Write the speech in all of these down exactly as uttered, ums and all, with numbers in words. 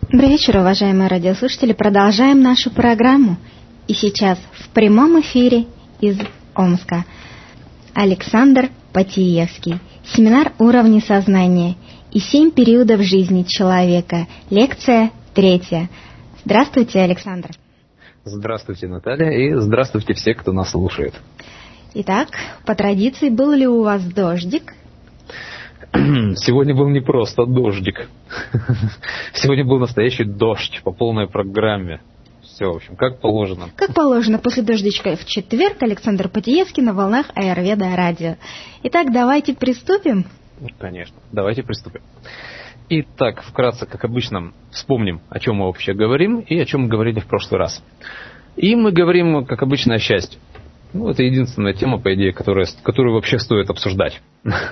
Добрый вечер, уважаемые радиослушатели. Продолжаем нашу программу. И сейчас в прямом эфире из Омска Александр Потиевский. Семинар «Уровни сознания» и семь периодов жизни человека. Лекция третья. Здравствуйте, Александр. Здравствуйте, Наталья, и здравствуйте все, кто нас слушает. Итак, по традиции, был ли у вас дождик? Сегодня был не просто дождик. Сегодня был настоящий дождь по полной программе. Все, в общем, как положено. Как положено, после дождичка в четверг Александр Потиевский на волнах Аюрведа радио. Итак, давайте приступим. Конечно, давайте приступим. Итак, вкратце, как обычно, вспомним, о чем мы вообще говорим и о чем мы говорили в прошлый раз. И мы говорим, как обычно, о счастье. Ну, это единственная тема, по идее, которая, которую вообще стоит обсуждать.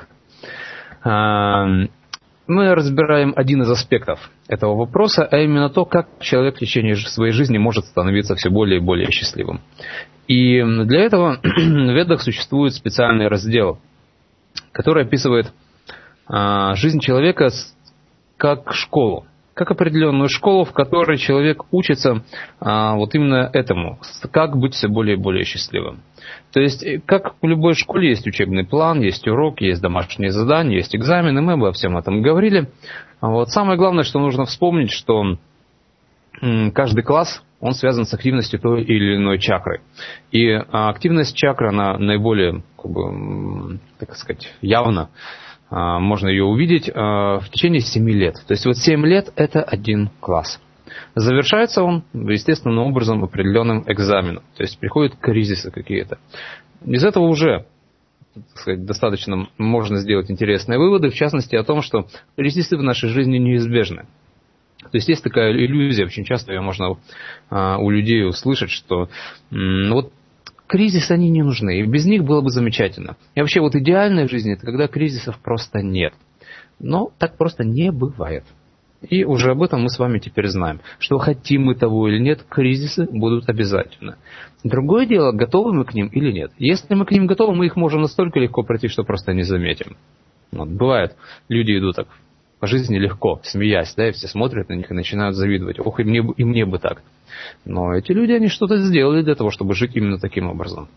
Мы разбираем один из аспектов этого вопроса, а именно то, как человек в течение своей жизни может становиться все более и более счастливым. И для этого в Ведах существует специальный раздел, который описывает жизнь человека как школу, как определенную школу, в которой человек учится вот именно этому, как быть все более и более счастливым. То есть, как в любой школе есть учебный план, есть урок, есть домашние задания, есть экзамены, мы обо всем этом говорили. Вот. Самое главное, что нужно вспомнить, что каждый класс, он связан с активностью той или иной чакры. И активность чакры, она наиболее, как бы, так сказать, явно, можно ее увидеть в течение семи лет. То есть, вот семь лет – это один класс. Завершается он естественным образом определенным экзаменом. То есть приходят кризисы какие-то. Из этого уже, так сказать, достаточно можно сделать интересные выводы, в частности о том, что кризисы в нашей жизни неизбежны. То есть есть такая иллюзия, очень часто ее можно а, у людей услышать, что м, вот кризисы, они не нужны, и без них было бы замечательно. И вообще вот идеальная жизнь – это когда кризисов просто нет. Но так просто не бывает. И уже об этом мы с вами теперь знаем, что хотим мы того или нет, кризисы будут обязательно. Другое дело, готовы мы к ним или нет. Если мы к ним готовы, мы их можем настолько легко пройти, что просто не заметим. Вот, бывает, люди идут так по жизни легко, смеясь, да, и все смотрят на них и начинают завидовать. Ох, и мне, и мне бы так. Но эти люди, они что-то сделали для того, чтобы жить именно таким образом.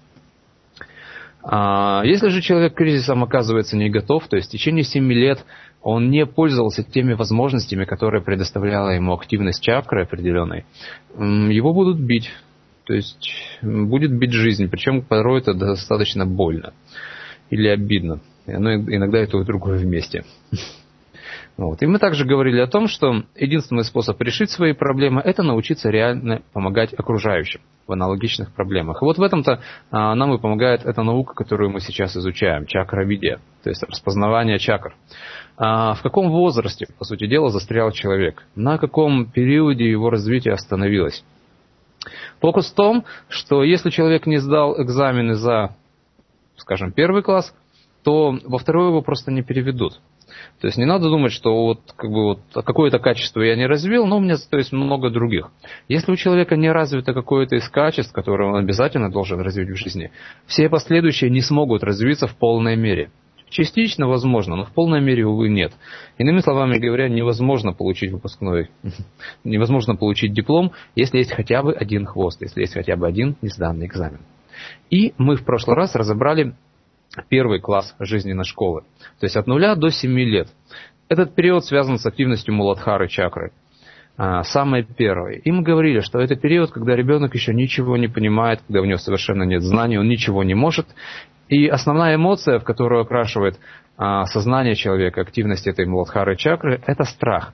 А если же человек к кризисам оказывается не готов, то есть в течение семи лет он не пользовался теми возможностями, которые предоставляла ему активность чакры определенной, его будут бить. То есть будет бить жизнь, причем порой это достаточно больно или обидно. Но иногда и то, и другое вместе. Вот. И мы также говорили о том, что единственный способ решить свои проблемы – это научиться реально помогать окружающим в аналогичных проблемах. И вот в этом-то а, нам и помогает эта наука, которую мы сейчас изучаем, чакравидия, то есть распознавание чакр. А в каком возрасте, по сути дела, застрял человек? На каком периоде его развитие остановилось? Фокус в том, что если человек не сдал экзамены за, скажем, первый класс, то во второй его просто не переведут. То есть не надо думать, что вот, как бы, вот, какое-то качество я не развил, но у меня зато есть много других. Если у человека не развито какое-то из качеств, которые он обязательно должен развить в жизни, все последующие не смогут развиться в полной мере. Частично возможно, но в полной мере, увы, нет. Иными словами говоря, невозможно получить выпускной, невозможно получить диплом, если есть хотя бы один хвост, если есть хотя бы один несданный экзамен. И мы в прошлый раз разобрали первый класс жизненной школы, то есть от нуля до семи лет. Этот период связан с активностью Муладхары чакры, самый первый. И мы говорили, что это период, когда ребенок еще ничего не понимает, когда у него совершенно нет знаний, он ничего не может. И основная эмоция, в которую окрашивает сознание человека, активность этой Муладхары чакры, это страх.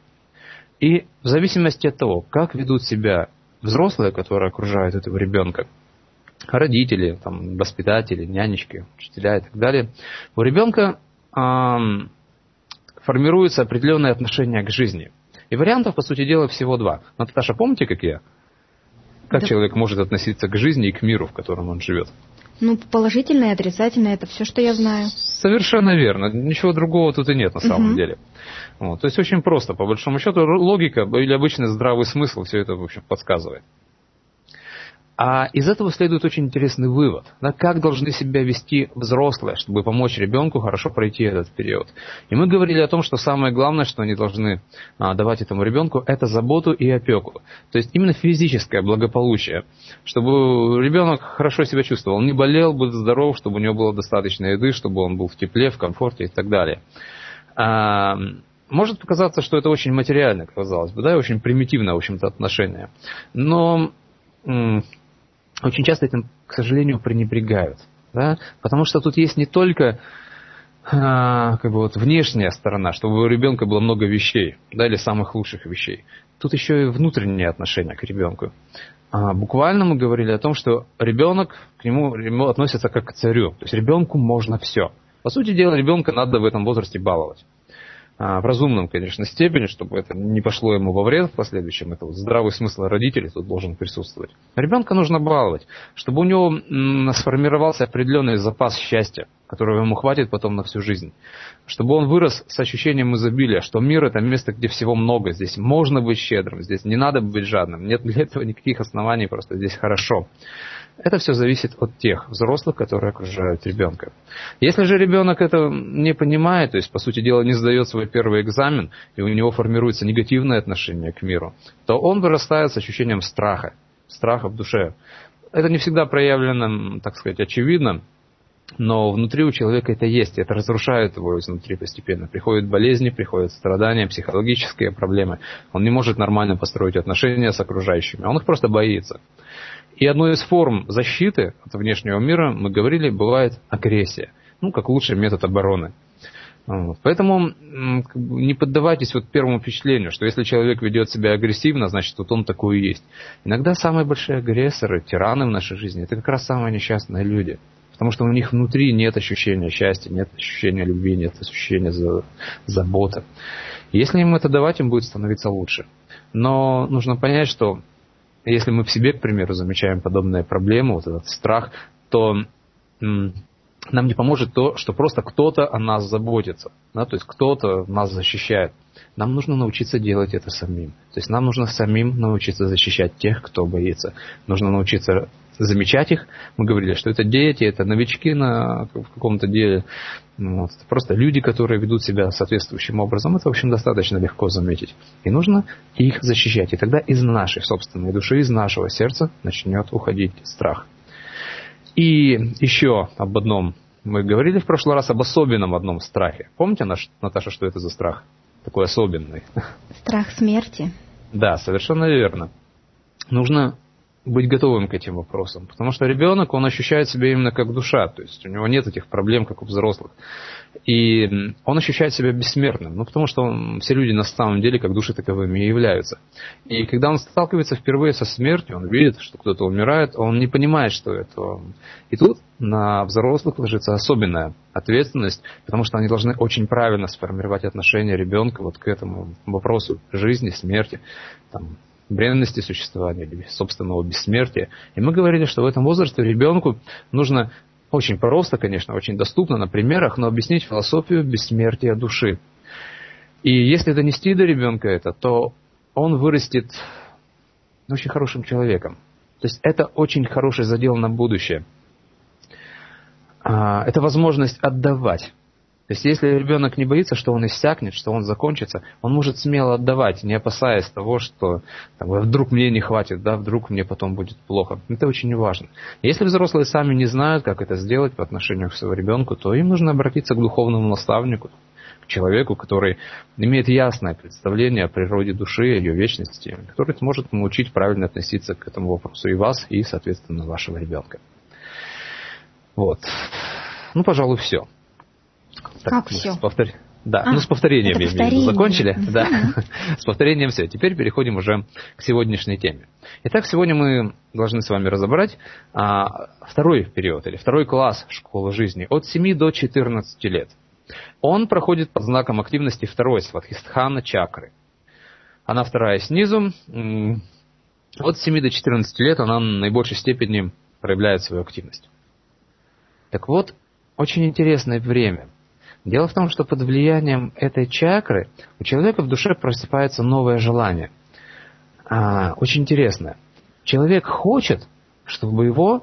И в зависимости от того, как ведут себя взрослые, которые окружают этого ребенка, родители, там, воспитатели, нянечки, учителя и так далее, у ребенка эм, формируется определенное отношение к жизни. И вариантов, по сути дела, всего два. Наташа, помните, какие? Как да. Человек может относиться к жизни и к миру, в котором он живет? Ну, положительное и отрицательное, это все, что я знаю. Совершенно верно. Ничего другого тут и нет на самом угу. деле. Вот. То есть очень просто. По большому счету, логика или обычный здравый смысл все это, в общем, подсказывает. А из этого следует очень интересный вывод. Да, как должны себя вести взрослые, чтобы помочь ребенку хорошо пройти этот период. И мы говорили о том, что самое главное, что они должны а, давать этому ребенку, это заботу и опеку. То есть именно физическое благополучие. Чтобы ребенок хорошо себя чувствовал. Он не болел, был здоров, чтобы у него было достаточно еды, чтобы он был в тепле, в комфорте и так далее. А, может показаться, что это очень материально, казалось бы, да, и очень примитивное, в общем-то, отношение. Но м- очень часто этим, к сожалению, пренебрегают. Да? Потому что тут есть не только а, как бы вот внешняя сторона, чтобы у ребенка было много вещей, да, или самых лучших вещей. Тут еще и внутреннее отношение к ребенку. А, буквально мы говорили о том, что ребенок, к нему, ему относится как к царю. То есть ребенку можно все. По сути дела, ребенка надо в этом возрасте баловать. В разумном, конечно, степени, чтобы это не пошло ему во вред в последующем. Это вот здравый смысл родителей тут должен присутствовать. Ребенка нужно баловать, чтобы у него м, сформировался определенный запас счастья, которого ему хватит потом на всю жизнь. Чтобы он вырос с ощущением изобилия, что мир – это место, где всего много. Здесь можно быть щедрым, здесь не надо быть жадным. Нет для этого никаких оснований, просто здесь хорошо. Это все зависит от тех взрослых, которые окружают ребенка. Если же ребенок это не понимает, то есть, по сути дела, не сдает свой первый экзамен, и у него формируется негативное отношение к миру, то он вырастает с ощущением страха, страха в душе. Это не всегда проявлено, так сказать, очевидно, но внутри у человека это есть, это разрушает его изнутри постепенно. Приходят болезни, приходят страдания, психологические проблемы. Он не может нормально построить отношения с окружающими, он их просто боится. И одной из форм защиты от внешнего мира, мы говорили, бывает агрессия. Ну, как лучший метод обороны. Поэтому не поддавайтесь вот первому впечатлению, что если человек ведет себя агрессивно, значит, вот он такой и есть. Иногда самые большие агрессоры, тираны в нашей жизни, это как раз самые несчастные люди. Потому что у них внутри нет ощущения счастья, нет ощущения любви, нет ощущения заботы. Если им это давать, им будет становиться лучше. Но нужно понять, что если мы в себе, к примеру, замечаем подобные проблемы, вот этот страх, то м, нам не поможет то, что просто кто-то о нас заботится, да, то есть кто-то нас защищает. Нам нужно научиться делать это самим. То есть нам нужно самим научиться защищать тех, кто боится. Нужно научиться замечать их. Мы говорили, что это дети, это новички на, в каком-то деле. Вот. Это просто люди, которые ведут себя соответствующим образом. Это, в общем, достаточно легко заметить. И нужно их защищать. И тогда из нашей собственной души, из нашего сердца начнет уходить страх. И еще об одном. Мы говорили в прошлый раз об особенном одном страхе. Помните, Наташа, что это за страх? Такой особенный. Страх смерти. Да, совершенно верно. Нужно быть готовым к этим вопросам. Потому что ребенок, он ощущает себя именно как душа. То есть у него нет этих проблем, как у взрослых. И он ощущает себя бессмертным. Ну, потому что он, все люди на самом деле как души таковыми и являются. И когда он сталкивается впервые со смертью, он видит, что кто-то умирает, он не понимает, что это. И тут на взрослых ложится особенная ответственность, потому что они должны очень правильно сформировать отношение ребенка вот к этому вопросу жизни, смерти, там, бренности существования или собственного бессмертия. И мы говорили, что в этом возрасте ребенку нужно очень просто, конечно, очень доступно на примерах, но объяснить философию бессмертия души. И если донести до ребенка это, то он вырастет очень хорошим человеком. То есть это очень хороший задел на будущее. Это возможность отдавать. То есть если ребенок не боится, что он иссякнет, что он закончится, он может смело отдавать, не опасаясь того, что там, вдруг мне не хватит, да, вдруг мне потом будет плохо. Это очень важно. Если взрослые сами не знают, как это сделать по отношению к своему ребенку, то им нужно обратиться к духовному наставнику, к человеку, который имеет ясное представление о природе души, ее вечности, который сможет научить правильно относиться к этому вопросу и вас, и, соответственно, вашего ребенка. Вот. Ну, пожалуй, все. Так, как все? Повтор... Да, а, ну с повторением я имею в виду. Закончили? Mm-hmm. Да. С повторением все. Теперь переходим уже к сегодняшней теме. Итак, сегодня мы должны с вами разобрать а, второй период, или второй класс школы жизни, от семи до четырнадцати лет. Он проходит под знаком активности второй свадхистхана чакры. Она вторая снизу. От семи до четырнадцати лет она в наибольшей степени проявляет свою активность. Так вот, очень интересное время. Дело в том, что под влиянием этой чакры у человека в душе просыпается новое желание. А, очень интересное. Человек хочет, чтобы его...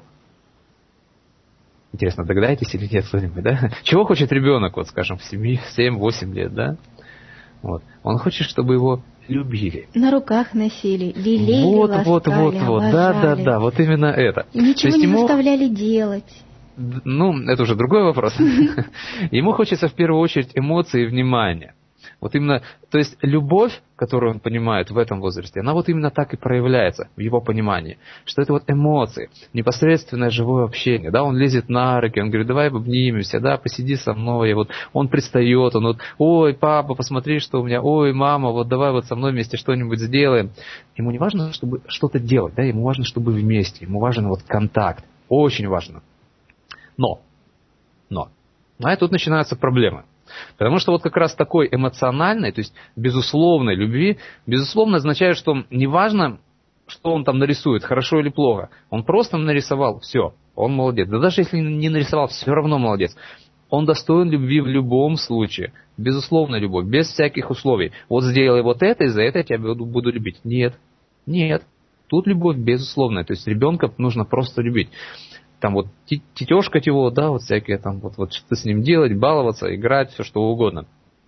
Интересно, догадаетесь или нет кто-нибудь, да? Чего хочет ребенок, вот скажем, в семь-восемь лет, да? Вот. Он хочет, чтобы его любили. На руках носили, лелеяли, вот, ласкали, вот, вот, вот, да, да, да, вот именно это. И ничего не ему... заставляли делать. Ну, это уже другой вопрос. Ему хочется в первую очередь эмоций и внимания. Вот именно, то есть любовь, которую он понимает в этом возрасте, она вот именно так и проявляется в его понимании, что это вот эмоции, непосредственное живое общение, да, он лезет на руки, он говорит, давай обнимемся, да, посиди со мной, и вот он пристает, он вот, ой, папа, посмотри, что у меня, ой, мама, вот давай вот со мной вместе что-нибудь сделаем. Ему не важно, чтобы что-то делать, да, ему важно, чтобы вместе, ему важен вот контакт, очень важно. Но, но, ну и тут начинаются проблемы. Потому что вот как раз такой эмоциональной, то есть безусловной любви, безусловно означает, что неважно, что он там нарисует, хорошо или плохо, он просто нарисовал, все, он молодец. Да даже если не нарисовал, все равно молодец. Он достоин любви в любом случае, безусловная любовь, без всяких условий. Вот сделай вот это, и за это я тебя буду любить. Нет, нет, тут любовь безусловная, то есть ребенка нужно просто любить. Там вот тетешкать его, да, вот всякие там, вот, вот что с ним делать, баловаться, играть, все что угодно.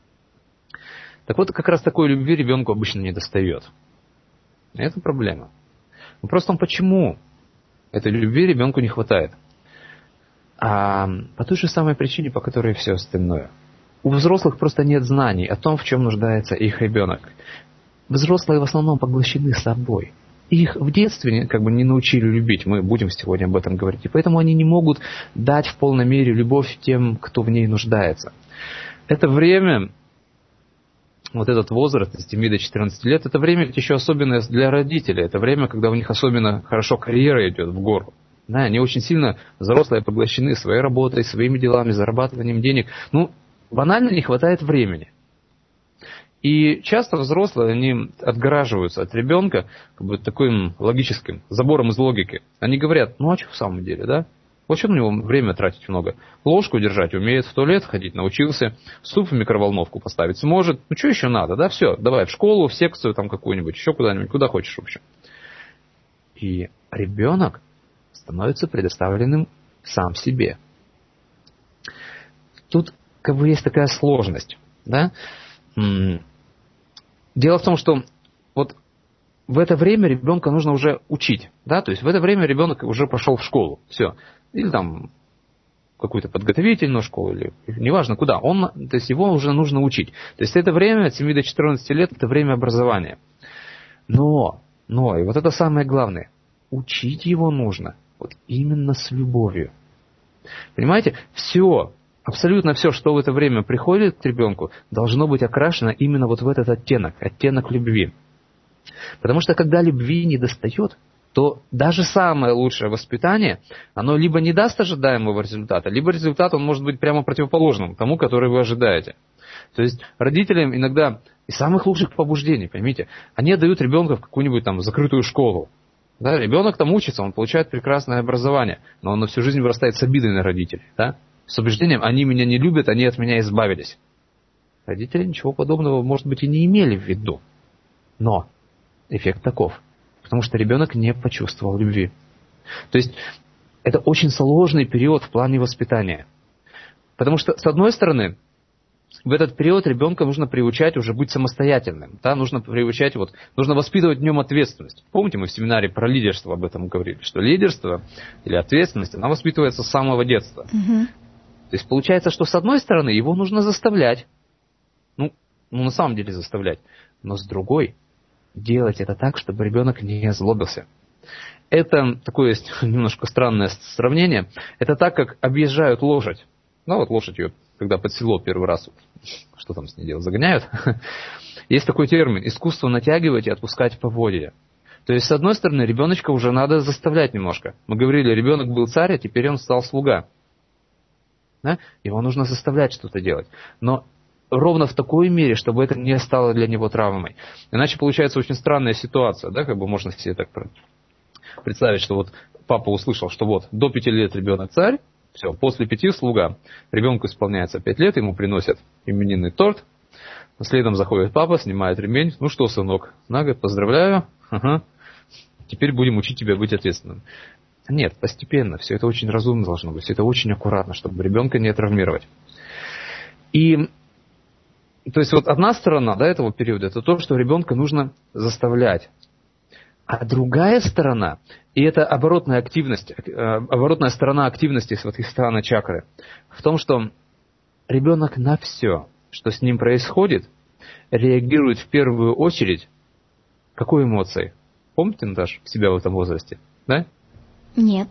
Так вот, как раз такой любви ребенку обычно не достает. И это проблема. Ну, просто он почему этой любви ребенку не хватает? А по той же самой причине, по которой все остальное. У взрослых просто нет знаний о том, в чем нуждается их ребенок. Взрослые в основном поглощены собой. Их в детстве как бы не научили любить, мы будем сегодня об этом говорить, и поэтому они не могут дать в полной мере любовь тем, кто в ней нуждается. Это время, вот этот возраст с семи до четырнадцати лет, это время ведь еще особенное для родителей, это время, когда у них особенно хорошо карьера идет в гору. Да, они очень сильно, взрослые, поглощены своей работой, своими делами, зарабатыванием денег. Ну, банально не хватает времени. И часто взрослые, они отгораживаются от ребенка как бы таким логическим забором из логики. Они говорят, ну а что в самом деле, да? Вот что на него время тратить много? Ложку держать умеет, в туалет ходить научился, суп в микроволновку поставить сможет. Ну что еще надо, да? Все, давай в школу, в секцию там какую-нибудь, еще куда-нибудь, куда хочешь в общем. И ребенок становится предоставленным сам себе. Тут как бы есть такая сложность, да? Дело в том, что вот в это время ребенка нужно уже учить, да, то есть в это время ребенок уже пошел в школу, все, или там какую-то подготовительную школу, или неважно куда, он, то есть его уже нужно учить. То есть это время от семи до четырнадцати лет, это время образования. Но, но, и вот это самое главное, учить его нужно вот именно с любовью. Понимаете, все. Абсолютно все, что в это время приходит к ребенку, должно быть окрашено именно вот в этот оттенок, оттенок любви. Потому что когда любви не достает, то даже самое лучшее воспитание, оно либо не даст ожидаемого результата, либо результат он может быть прямо противоположным тому, который вы ожидаете. То есть родителям иногда из самых лучших побуждений, поймите, они отдают ребенка в какую-нибудь там закрытую школу. Да, ребенок там учится, он получает прекрасное образование, но он на всю жизнь вырастает с обидой на родителей, да? С убеждением, они меня не любят, они от меня избавились. Родители ничего подобного, может быть, и не имели в виду. Но эффект таков. Потому что ребенок не почувствовал любви. То есть это очень сложный период в плане воспитания. Потому что, с одной стороны, в этот период ребенка нужно приучать уже быть самостоятельным. Да? Нужно приучать, вот, нужно воспитывать в нем ответственность. Помните, мы в семинаре про лидерство об этом говорили, что лидерство или ответственность, она воспитывается с самого детства. Угу. То есть получается, что с одной стороны его нужно заставлять. Ну, ну, на самом деле заставлять. Но с другой, делать это так, чтобы ребенок не озлобился. Это такое есть немножко странное сравнение. Это так, как объезжают лошадь. Ну, вот лошадь ее, когда под седло первый раз, что там с ней делать, загоняют. Есть такой термин – искусство натягивать и отпускать поводья. То есть, с одной стороны, ребеночка уже надо заставлять немножко. Мы говорили, ребенок был царь, а теперь он стал слуга. Да? Его нужно заставлять что-то делать. Но ровно в такой мере, чтобы это не стало для него травмой. Иначе получается очень странная ситуация. Да? Как бы можно себе так представить, что вот папа услышал, что вот до пяти лет ребенок царь, все, после пяти слуга. Ребенку исполняется пять лет, ему приносят именинный торт. Следом заходит папа, снимает ремень. Ну что, сынок, на год поздравляю. Ага. Теперь будем учить тебя быть ответственным. Нет, постепенно. Все это очень разумно должно быть. Все это очень аккуратно, чтобы ребенка не травмировать. И, то есть, вот одна сторона, да, этого периода, это то, что ребенка нужно заставлять. А другая сторона, и это оборотная активность, оборотная сторона активности Сватхистхана чакры, в том, что ребенок на все, что с ним происходит, реагирует в первую очередь какой эмоцией? Помните, Наташа, себя в этом возрасте? Да? Нет.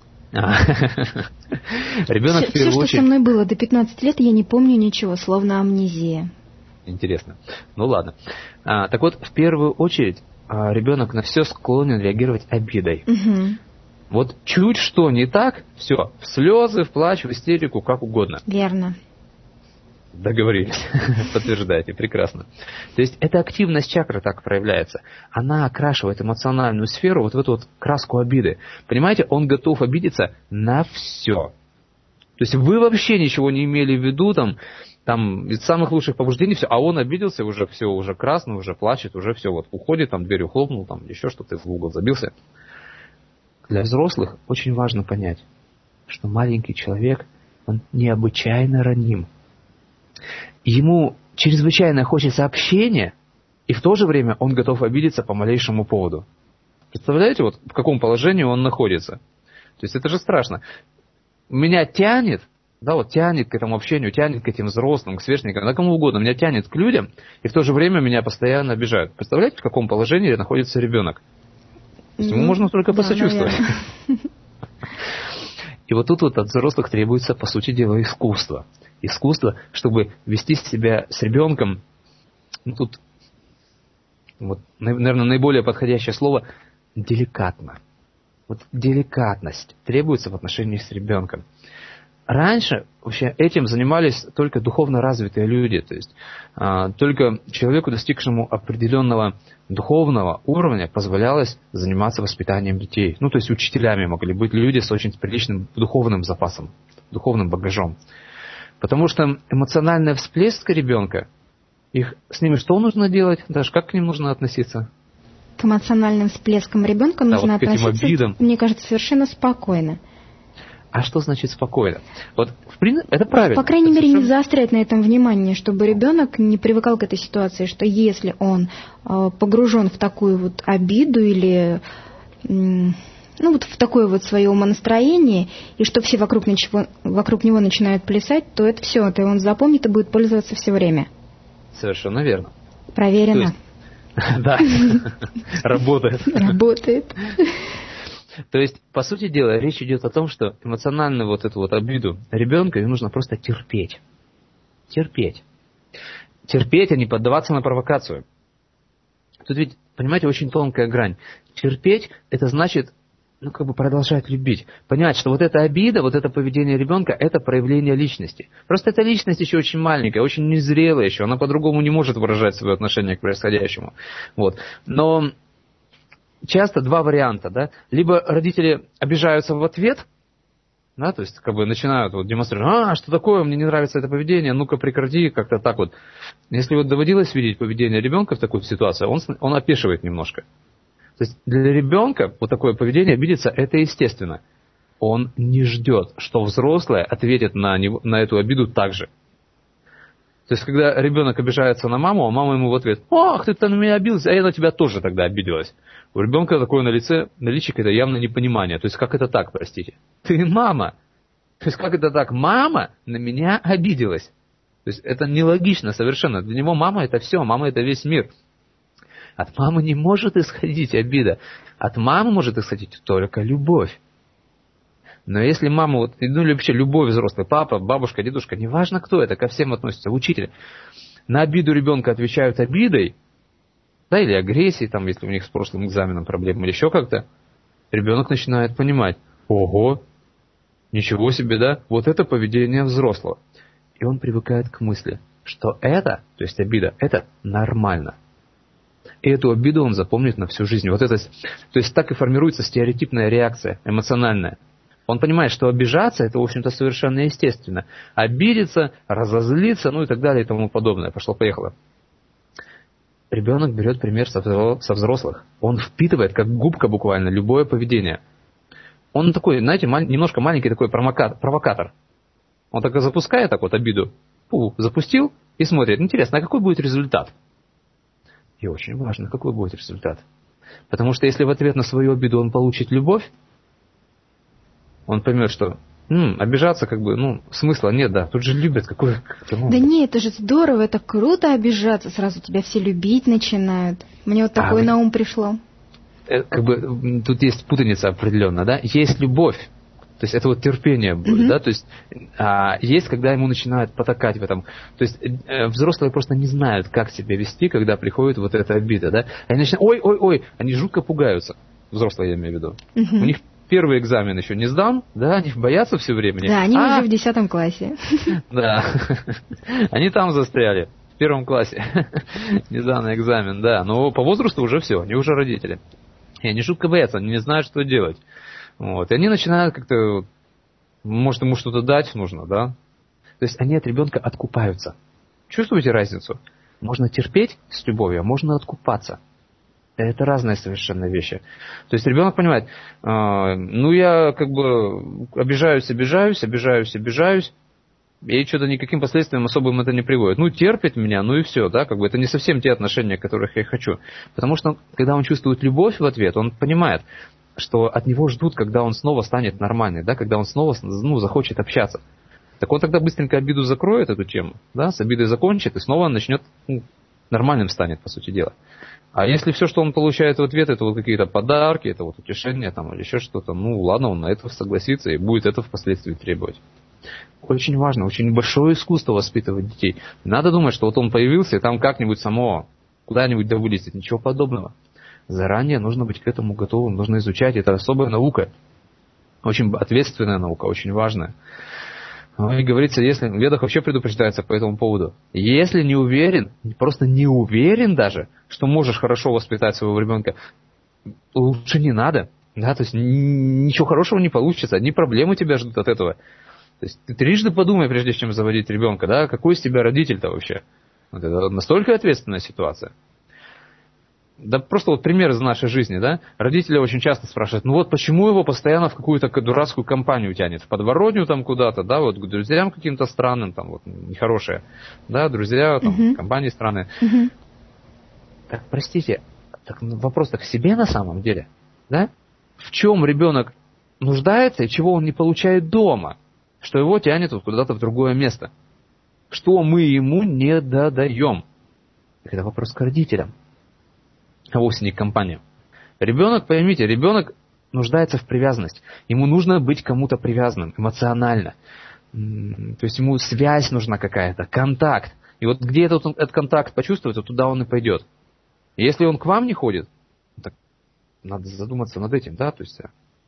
Ребенок в первую очередь... Все, что со мной было до пятнадцати лет, я не помню ничего, словно амнезия. Интересно. Ну ладно. А, так вот, в первую очередь, а, ребенок на все склонен реагировать обидой. Угу. Вот чуть что не так, все, в слезы, в плач, в истерику, как угодно. Верно. Договорились. Подтверждаете, прекрасно. То есть эта активность чакры так проявляется. Она окрашивает эмоциональную сферу вот в эту вот краску обиды. Понимаете, он готов обидеться на все. То есть вы вообще ничего не имели в виду, там, там из самых лучших побуждений все, а он обиделся, уже все, уже красный, уже плачет, уже все, вот уходит, там дверью хлопнул, там еще что-то, в угол забился. Для взрослых очень важно понять, что маленький человек, он необычайно раним. Ему чрезвычайно хочется общения, и в то же время он готов обидеться по малейшему поводу. Представляете, вот в каком положении он находится? То есть это же страшно. Меня тянет, да, вот тянет к этому общению, тянет к этим взрослым, к сверстникам, на кому угодно. Меня тянет к людям, и в то же время меня постоянно обижают. Представляете, в каком положении находится ребенок? То есть ему можно только да, посочувствовать. И вот тут вот от взрослых требуется, по сути дела, искусство. Искусство, чтобы вести себя с ребенком, ну тут, вот, наверное, наиболее подходящее слово, деликатно. Вот деликатность требуется в отношении с ребенком. Раньше вообще этим занимались только духовно развитые люди, то есть а, только человеку, достигшему определенного духовного уровня, позволялось заниматься воспитанием детей. Ну, то есть учителями могли быть люди с очень приличным духовным запасом, духовным багажом. Потому что эмоциональная всплеска ребенка, их, с ними что нужно делать? Даже как к ним нужно относиться? К эмоциональным всплескам ребенка да, нужно вот относиться, мне кажется, совершенно спокойно. А что значит спокойно? Вот, в принципе, это правильно. По крайней это мере, совершенно... не заострять на этом внимание, чтобы ребенок не привыкал к этой ситуации, что если он э, погружен в такую вот обиду или... М- Ну, вот в такое вот свое умонастроение, и что все вокруг, ничего, вокруг него начинают плясать, то это все, это он запомнит и будет пользоваться все время. Совершенно верно. Проверено. Да, работает. Работает. То есть, по сути дела, речь идет о том, что эмоциональную вот эту вот обиду ребенка ему нужно просто терпеть. Терпеть. Терпеть, а не поддаваться на провокацию. Тут ведь, понимаете, очень тонкая грань. Терпеть – это значит... ну, как бы продолжать любить. Понять, что вот эта обида, вот это поведение ребенка, это проявление личности. Просто эта личность еще очень маленькая, очень незрелая еще, она по-другому не может выражать свое отношение к происходящему. Вот. Но часто два варианта, да. Либо родители обижаются в ответ, да, то есть как бы начинают вот демонстрировать, а, что такое, мне не нравится это поведение, ну-ка прекрати, как-то так вот. Если вот доводилось видеть поведение ребенка в такой ситуации, он, он опешивает немножко. То есть для ребенка вот такое поведение, обидеться, это естественно. Он не ждет, что взрослые ответят на, него, на эту обиду так же. То есть когда ребенок обижается на маму, а мама ему в ответ: «Ах, ты-то на меня обиделся, а я на тебя тоже тогда обиделась». У ребенка такое на лице, на личике, это явно непонимание. То есть как это так, простите? Ты мама. То есть как это так? Мама на меня обиделась. То есть это нелогично совершенно. Для него мама это все, мама это весь мир. От мамы не может исходить обида. От мамы может исходить только любовь. Но если мама, вот, ну или вообще любой взрослый, папа, бабушка, дедушка, неважно кто это, ко всем относится, учитель, на обиду ребенка отвечают обидой, да, или агрессией, там, если у них с прошлым экзаменом проблемы, или еще как-то, ребенок начинает понимать: ого, ничего себе, да, вот это поведение взрослого. И он привыкает к мысли, что это, то есть обида, это нормально. И эту обиду он запомнит на всю жизнь. Вот это, то есть так и формируется стереотипная реакция, эмоциональная. Он понимает, что обижаться, это, в общем-то, совершенно естественно. Обидеться, разозлиться, ну и так далее и тому подобное. Пошло-поехало. Ребенок берет пример со взрослых. Он впитывает, как губка буквально, любое поведение. он такой, знаете, мал- немножко маленький такой провокатор. Он так запускает так вот обиду, пу, запустил и смотрит, интересно, а какой будет результат? И очень важно, какой будет результат. Потому что если в ответ на свою обиду он получит любовь, он поймет, что м, обижаться как бы, ну, смысла нет, да, тут же любят, какой... Да нет, это же здорово, это круто обижаться, сразу тебя все любить начинают. Мне вот такое а, на ум пришло. Как бы тут есть путаница определенно, да, есть любовь. То есть это вот терпение будет, mm-hmm. да, то есть а, есть, когда ему начинают потакать в этом. То есть э, взрослые просто не знают, как себя вести, когда приходит вот эта обида, да. Они начинают, ой, ой, ой, они жутко пугаются. Взрослые, я имею в виду. Mm-hmm. У них первый экзамен еще не сдан, да, они боятся все время. Да, они а, уже в десятом классе. Да, они там застряли, в первом классе. Не сданный экзамен, да, но по возрасту уже все, они уже родители. И они жутко боятся, они не знают, что делать. Вот. И они начинают как-то, может, ему что-то дать нужно, да? То есть они от ребенка откупаются. Чувствуете разницу? Можно терпеть с любовью, а можно откупаться. Это разные совершенно вещи. То есть ребенок понимает, э, ну я как бы обижаюсь, обижаюсь, обижаюсь, обижаюсь, и что-то никаким последствиям особым это не приводит. Ну, терпит меня, ну и все, да, как бы это не совсем те отношения, которых я хочу. Потому что, когда он чувствует любовь в ответ, он понимает, что от него ждут, когда он снова станет нормальным, да, когда он снова, ну, захочет общаться. Так он тогда быстренько обиду закроет, эту тему, да, с обидой закончит, и снова начнет, ну, нормальным станет, по сути дела. А если все, что он получает в ответ, это вот какие-то подарки, это вот утешение там, или еще что-то, ну, ладно, он на это согласится и будет это впоследствии требовать. Очень важно, очень большое искусство воспитывать детей. Не надо думать, что вот он появился, и там как-нибудь само куда-нибудь да вылезет, ничего подобного. Заранее нужно быть к этому готовым, нужно изучать. Это особая наука, очень ответственная наука, очень важная. И говорится, если в ведах вообще предупреждается по этому поводу. Если не уверен, просто не уверен даже, что можешь хорошо воспитать своего ребенка, лучше не надо. Да, то есть ничего хорошего не получится, одни проблемы тебя ждут от этого. То есть ты трижды подумай, прежде чем заводить ребенка, да, какой из тебя родитель-то вообще. Вот это настолько ответственная ситуация. Да просто вот пример из нашей жизни, да. Родители очень часто спрашивают, ну вот почему его постоянно в какую-то дурацкую компанию тянет, в подворотню там куда-то, да, вот к друзьям каким-то странным, там вот нехорошие, да, друзья, там, uh-huh. компании странные. Uh-huh. Так, простите, так вопрос-то к себе на самом деле, да? В чем ребенок нуждается и чего он не получает дома, что его тянет вот куда-то в другое место? Что мы ему не додаем? Это вопрос к родителям, а вовсе не к компаниям. Ребенок, поймите, ребенок нуждается в привязанности. Ему нужно быть кому-то привязанным эмоционально. То есть ему связь нужна какая-то, контакт. И вот где этот, этот контакт почувствует, то туда он и пойдет. И если он к вам не ходит, так надо задуматься над этим, да, то есть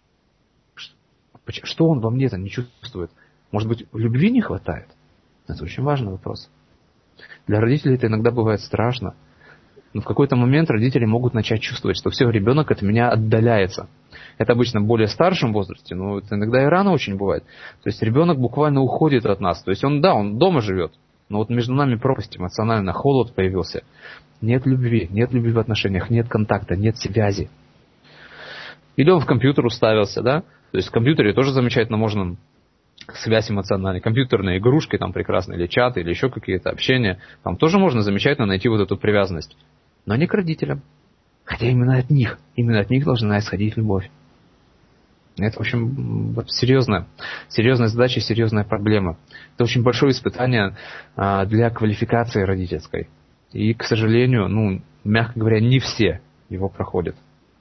что он во мне-то не чувствует? Может быть, любви не хватает? Это очень важный вопрос. Для родителей это иногда бывает страшно. Но в какой-то момент родители могут начать чувствовать, что все, ребенок от меня отдаляется. Это обычно в более старшем возрасте, но это иногда и рано очень бывает. То есть ребенок буквально уходит от нас. То есть он, да, он дома живет, но вот между нами пропасть эмоционально, холод появился. Нет любви, нет любви в отношениях, нет контакта, нет связи. Или он в компьютер уставился, да? То есть в компьютере тоже замечательно можно связь эмоциональная. Компьютерные игрушки там прекрасные, или чаты, или еще какие-то общения. Там тоже можно замечательно найти вот эту привязанность. Но не к родителям. Хотя именно от них, именно от них должна исходить любовь. Это, в общем, серьезная, серьезная задача, серьезная проблема. Это очень большое испытание а, для квалификации родительской. И, к сожалению, ну, мягко говоря, не все его проходят.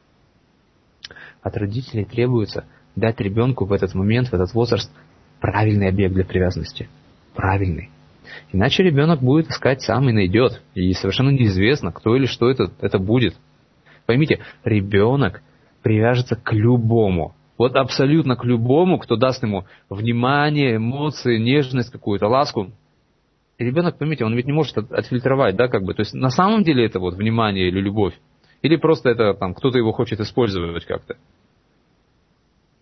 От родителей требуется дать ребенку в этот момент, в этот возраст, правильный объект для привязанности. Правильный. Иначе ребенок будет искать сам и найдет. И совершенно неизвестно, кто или что это, это будет. Поймите, ребенок привяжется к любому. Вот абсолютно к любому, кто даст ему внимание, эмоции, нежность какую-то, ласку. И ребенок, поймите, он ведь не может отфильтровать, да, как бы. То есть на самом деле это вот внимание или любовь. Или просто это там кто-то его хочет использовать как-то.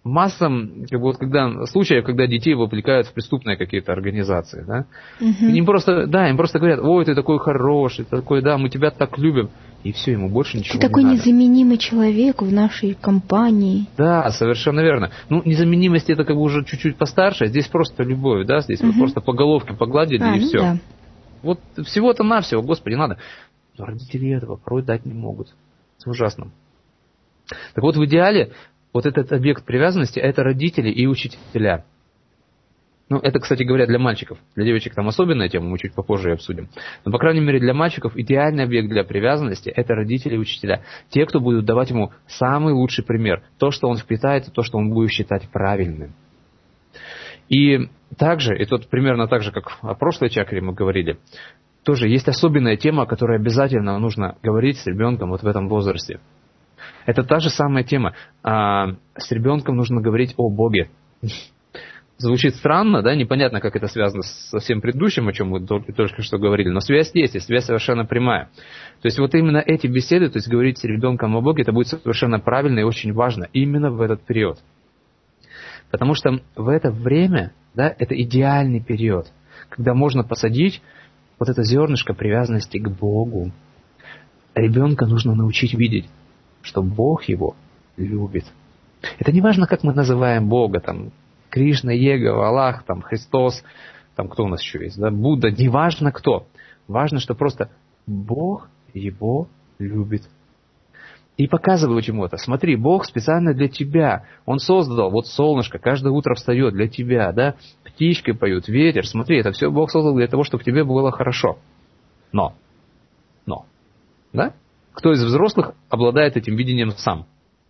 масса как бы, вот, когда, случаев, когда детей вовлекают в преступные какие-то организации. Да? Угу. Им просто, да, им просто говорят, ой, ты такой хороший, ты такой, да, мы тебя так любим. И все, ему больше ничего ты не такой надо. Незаменимый человек в нашей компании. Да, совершенно верно. Ну, незаменимость это как бы уже чуть-чуть постарше, а здесь просто любовь, да, здесь угу. вот просто по головке погладили а, и ну все. Да. Вот всего-то навсего, Господи, надо. Но родители этого порой дать не могут. Это ужасно. Так вот, в идеале, вот этот объект привязанности – это родители и учителя. Ну, это, кстати говоря, для мальчиков. Для девочек там особенная тема, мы чуть попозже ее обсудим. Но, по крайней мере, для мальчиков идеальный объект для привязанности – это родители и учителя. Те, кто будут давать ему самый лучший пример. То, что он впитает, и то, что он будет считать правильным. И также, и тут примерно так же, как о прошлой чакре мы говорили, тоже есть особенная тема, о которой обязательно нужно говорить с ребенком вот в этом возрасте. Это та же самая тема. А, с ребенком нужно говорить о Боге. Звучит странно, да, непонятно, как это связано со всем предыдущим, о чем мы только что говорили, но связь есть, и связь совершенно прямая. То есть вот именно эти беседы, то есть говорить с ребенком о Боге, это будет совершенно правильно и очень важно именно в этот период. Потому что в это время, да, это идеальный период, когда можно посадить вот это зернышко привязанности к Богу. Ребенка нужно научить видеть, что Бог его любит. Это не важно, как мы называем Бога, там, Кришна, Иегова, Аллах, там, Христос, там, кто у нас еще есть, да, Будда, не важно кто. Важно, что просто Бог его любит. И показывают ему это. Смотри, Бог специально для тебя. Он создал, вот солнышко, каждое утро встает для тебя, да, птички поют, ветер. Смотри, это все Бог создал для того, чтобы тебе было хорошо. Но, но, да? Кто из взрослых обладает этим видением сам?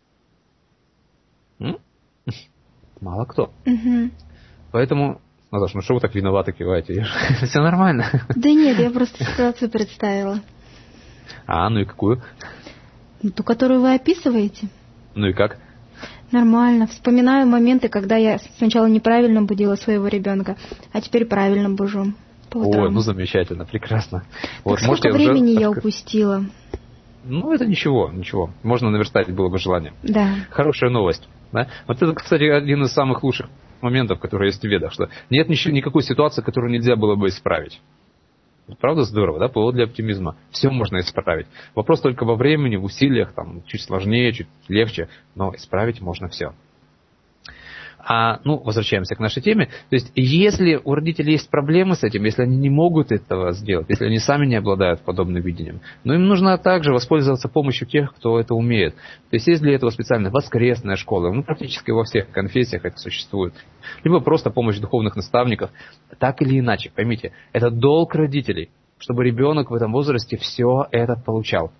М? Мало кто. Угу. Поэтому, Наташа, ну что вы так виноваты киваете? Все нормально. Да нет, я просто ситуацию представила. А, ну и какую? Ту, которую вы описываете. Ну и как? Нормально. Вспоминаю моменты, когда я сначала неправильно будила своего ребенка, а теперь правильно бужу. Ой, ну замечательно, прекрасно. Так вот, сколько времени уже... я упустила? Ну, это ничего, ничего. Можно наверстать, было бы желание. Да. Хорошая новость. Да? Вот это, кстати, один из самых лучших моментов, которые есть в Ведах, что нет никакой ситуации, которую нельзя было бы исправить. Правда здорово, да? Повод для оптимизма. Все можно исправить. Вопрос только во времени, в усилиях, там, чуть сложнее, чуть легче, но исправить можно все. А, ну, возвращаемся к нашей теме. То есть, если у родителей есть проблемы с этим, если они не могут этого сделать, если они сами не обладают подобным видением, но им нужно также воспользоваться помощью тех, кто это умеет. То есть, есть для этого специальная воскресная школа, ну, практически во всех конфессиях это существует. Либо просто помощь духовных наставников. Так или иначе, поймите, это долг родителей, чтобы ребенок в этом возрасте все это получал.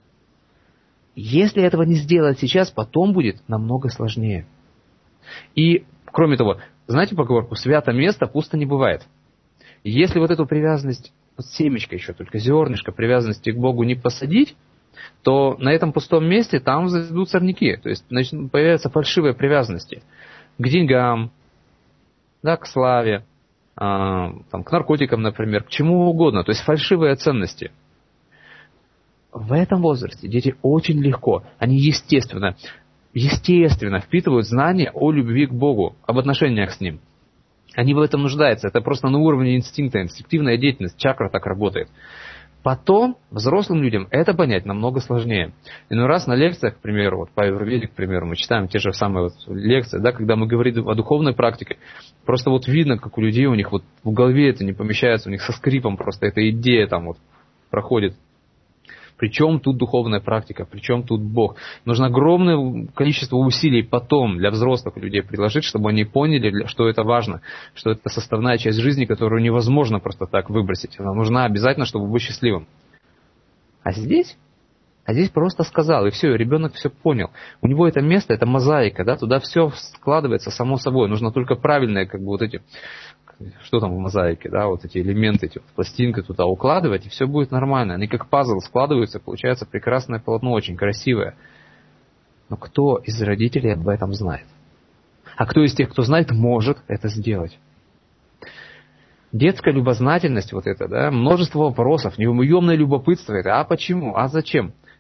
Если этого не сделать сейчас, потом будет намного сложнее. И, кроме того, знаете поговорку, свято место пусто не бывает. Если вот эту привязанность, вот семечко еще, только зернышко привязанности к Богу не посадить, то на этом пустом месте там взойдут сорняки. То есть значит, появятся фальшивые привязанности к деньгам, да, к славе, а, там, к наркотикам, например, к чему угодно. То есть фальшивые ценности. В этом возрасте дети очень легко, они естественно... естественно впитывают знания о любви к Богу, об отношениях с Ним. Они в этом нуждаются. Это просто на уровне инстинкта, инстинктивная деятельность. Чакра так работает. Потом взрослым людям это понять намного сложнее. Иной раз на лекциях, к примеру, вот по аюрведе, к примеру, мы читаем те же самые вот лекции, да, когда мы говорим о духовной практике, просто вот видно, как у людей, у них вот в голове это не помещается, у них со скрипом просто эта идея там вот проходит. Причем тут духовная практика, причем тут Бог. Нужно огромное количество усилий потом для взрослых людей приложить, чтобы они поняли, что это важно, что это составная часть жизни, которую невозможно просто так выбросить. Она нужна обязательно, чтобы быть счастливым. А здесь? А здесь просто сказал, и все, и ребенок все понял. У него это место, это мозаика, да, туда все складывается само собой. Нужно только правильные, как бы вот эти... что там в мозаике, да, вот эти элементы, эти вот пластинки туда укладывать, и все будет нормально. Они как пазл складываются, получается прекрасное полотно, очень красивое. Но кто из родителей об этом знает? А кто из тех, кто знает, может это сделать? Детская любознательность, вот это, да, множество вопросов, неуемное любопытство, это, а почему, а зачем?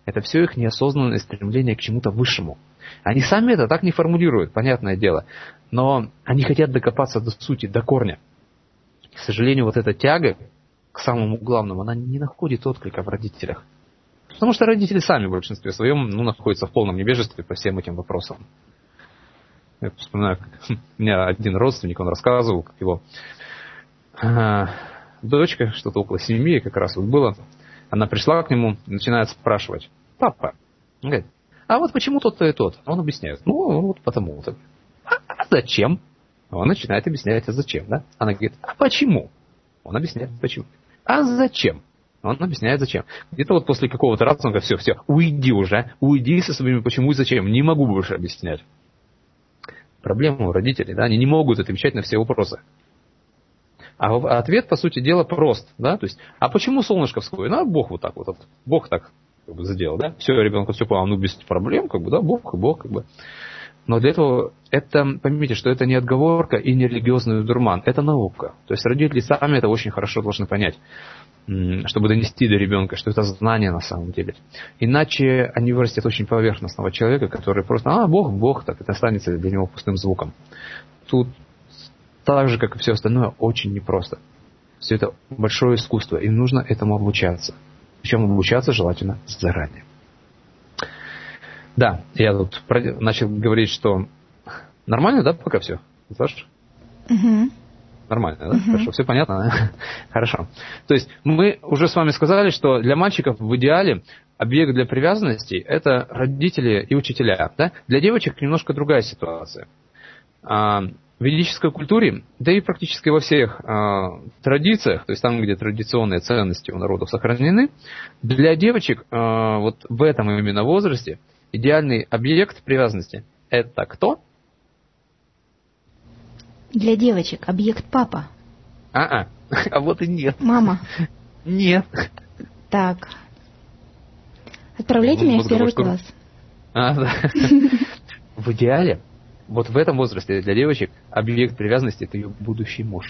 Это все их неосознанное стремление к чему-то высшему. Они сами это так не формулируют, понятное дело. Но они хотят докопаться до сути, до корня. К сожалению, вот эта тяга к самому главному, она не находит отклика в родителях. Потому что родители сами в большинстве своем ну, находятся в полном невежестве по всем этим вопросам. Я вспоминаю, как у меня один родственник, он рассказывал, как его а, дочка, что-то около семи как раз вот было, она пришла к нему и начинает спрашивать: папа, он говорит, а вот почему тот-то и тот? Он объясняет, ну вот потому-то. А, а зачем? Он начинает объяснять, а зачем, да? Она говорит, а почему? Он объясняет, почему. А зачем? Он объясняет, зачем. Где-то вот после какого-то раза он говорит, все, все, уйди уже, уйди со своими почему и зачем, не могу больше объяснять. Проблема у родителей, да, они не могут отвечать на все вопросы. А ответ, по сути дела, прост, да, то есть, а почему солнышко всходит? Ну, Бог вот так вот, вот Бог так как бы сделал, да, все, ребенку все понял, ну, без проблем, как бы, да, Бог, Бог, как бы. Но для этого, это, поймите, что это не отговорка и не религиозный дурман, это наука. То есть родители сами это очень хорошо должны понять, чтобы донести до ребенка, что это знание на самом деле. Иначе они вырастят очень поверхностного человека, который просто, а, Бог, Бог, так это останется для него пустым звуком. Тут так же, как и все остальное, очень непросто. Все это большое искусство, и нужно этому обучаться. Причем обучаться желательно заранее. Да, я тут начал говорить, что нормально, да, пока все? Саша? Угу. Нормально, да? Угу. Хорошо, все понятно? Хорошо. То есть мы уже с вами сказали, что для мальчиков в идеале объект для привязанности – это родители и учителя. Да? Для девочек немножко другая ситуация. В ведической культуре, да и практически во всех э, традициях, то есть там, где традиционные ценности у народов сохранены, для девочек э, вот в этом именно возрасте идеальный объект привязанности – это кто? Для девочек объект папа. А-а, а вот и нет. Мама. Нет. Так. Отправляйте меня в первый класс. А, да. В идеале, вот в этом возрасте для девочек объект привязанности – это ее будущий муж.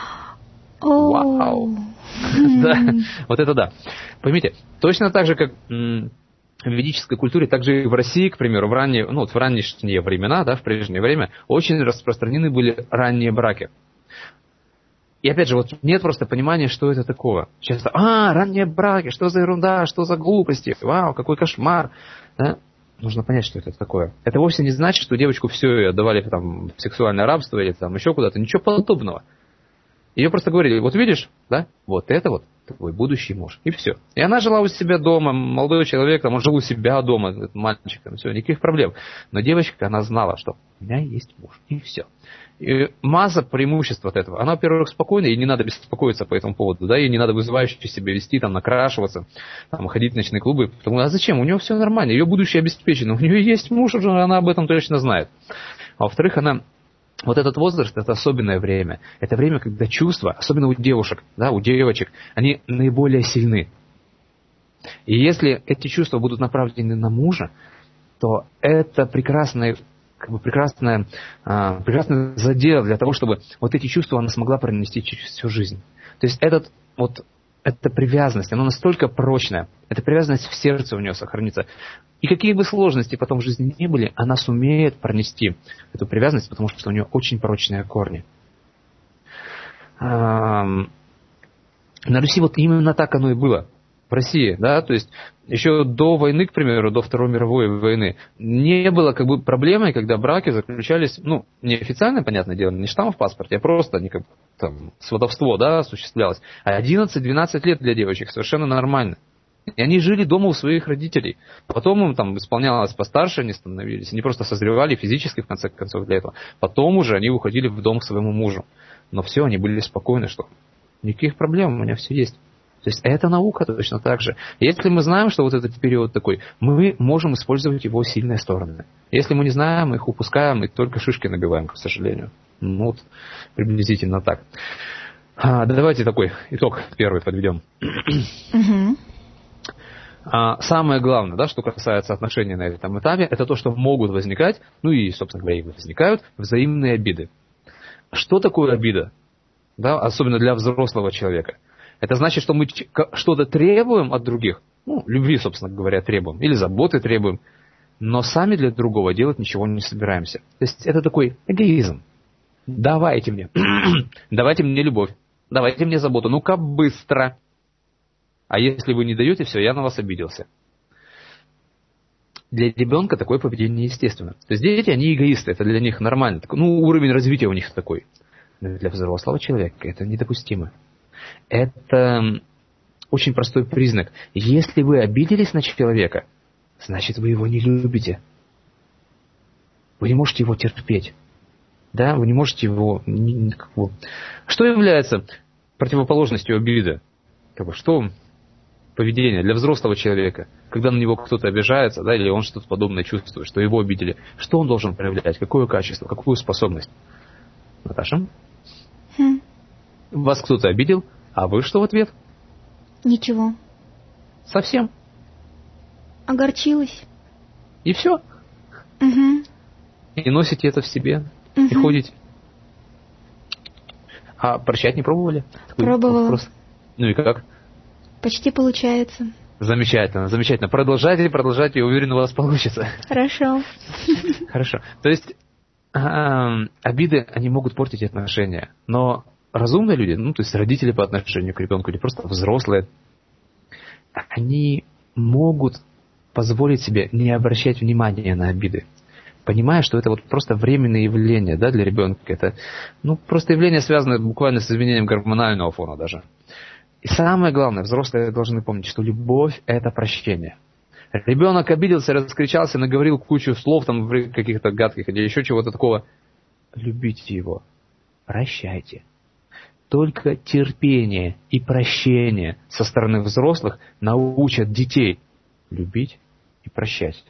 Вау! Да, вот это да. Поймите, точно так же, как в ведической культуре, также и в России, к примеру, в ранние, ну, вот в ранние времена, да, в прежнее время, очень распространены были ранние браки. И опять же, вот нет просто понимания, что это такое. Часто, а, ранние браки, что за ерунда, что за глупости, вау, какой кошмар. Да? Нужно понять, что это такое. Это вовсе не значит, что девочку все отдавали там, в сексуальное рабство или там еще куда-то. Ничего подобного. Ее просто говорили, вот видишь, да, вот это вот твой будущий муж. И все. И она жила у себя дома, молодой человек, там, он жил у себя дома, мальчик, там, все, никаких проблем. Но девочка, она знала, что у меня есть муж. И все. И масса преимуществ от этого. Она, во-первых, спокойная, ей не надо беспокоиться по этому поводу, да, ей не надо вызывающе себя вести, там, накрашиваться, там, ходить в ночные клубы. Потому, а зачем? У нее все нормально, ее будущее обеспечено, у нее есть муж уже, она об этом точно знает. А во-вторых, она, вот этот возраст, это особенное время. Это время, когда чувства, особенно у девушек, да, у девочек, они наиболее сильны. И если эти чувства будут направлены на мужа, то это прекрасное как бы прекрасная, а, прекрасный задел для того, чтобы вот эти чувства она смогла пронести через всю жизнь. То есть этот, вот, эта привязанность, она настолько прочная, эта привязанность в сердце у нее сохранится. И какие бы сложности потом в жизни ни были, она сумеет пронести эту привязанность, потому что у нее очень прочные корни. А, на Руси вот именно так оно и было. В России, да, то есть еще до войны, к примеру, до Второй мировой войны, не было как бы проблемой, когда браки заключались, ну, неофициально, понятное дело, не штамп в паспорте, а просто они как бы, там, сватовство, да, осуществлялось. А одиннадцать-двенадцать лет для девочек совершенно нормально. И они жили дома у своих родителей. Потом им там исполнялось постарше, они становились, они просто созревали физически, в конце концов, для этого. Потом уже они уходили в дом к своему мужу. Но все, они были спокойны, что никаких проблем, у меня все есть. То есть это наука точно так же. Если мы знаем, что вот этот период такой, мы можем использовать его сильные стороны. Если мы не знаем, их упускаем и только шишки набиваем, к сожалению. Ну, вот приблизительно так. А, давайте такой итог первый подведем. Угу. А, самое главное, да, что касается отношений на этом этапе, это то, что могут возникать, ну и, собственно говоря, и возникают взаимные обиды. Что такое обида? Да, особенно для взрослого человека. Это значит, что мы что-то требуем от других. Ну, любви, собственно говоря, требуем. Или заботы требуем. Но сами для другого делать ничего не собираемся. То есть это такой эгоизм. Давайте мне. Давайте мне любовь. Давайте мне заботу. Ну-ка быстро. А если вы не даете, все, я на вас обиделся. Для ребенка такое поведение естественно. То есть дети, они эгоисты. Это для них нормально. Ну, уровень развития у них такой. Но для взрослого человека это недопустимо. Это очень простой признак. Если вы обиделись на человека, значит, вы его не любите. Вы не можете его терпеть. Да, вы не можете его... Что является противоположностью обиды? Как бы, что поведение для взрослого человека, когда на него кто-то обижается, да, или он что-то подобное чувствует, что его обидели, что он должен проявлять? Какое качество, какую способность? Наташа? Хм. Вас кто-то обидел, а вы что в ответ? Ничего. Совсем? Огорчилась. И все? Угу. И носите это в себе, угу. и ходите. А прощать не пробовали? Такой Пробовала. Вопрос. Ну и как? Почти получается. Замечательно, замечательно. Продолжайте, продолжайте, я уверен, у вас получится. Хорошо. Хорошо. То есть э, обиды, они могут портить отношения, но разумные люди, ну, то есть родители по отношению к ребенку или просто взрослые, они могут позволить себе не обращать внимания на обиды, понимая, что это вот просто временное явление, да, для ребенка. Это, ну, просто явление, связанное буквально с изменением гормонального фона даже. И самое главное, взрослые должны помнить, что любовь – это прощение. Ребенок обиделся, раскричался, наговорил кучу слов, там, каких-то гадких или еще чего-то такого. Любите его, прощайте. Только терпение и прощение со стороны взрослых научат детей любить и прощать.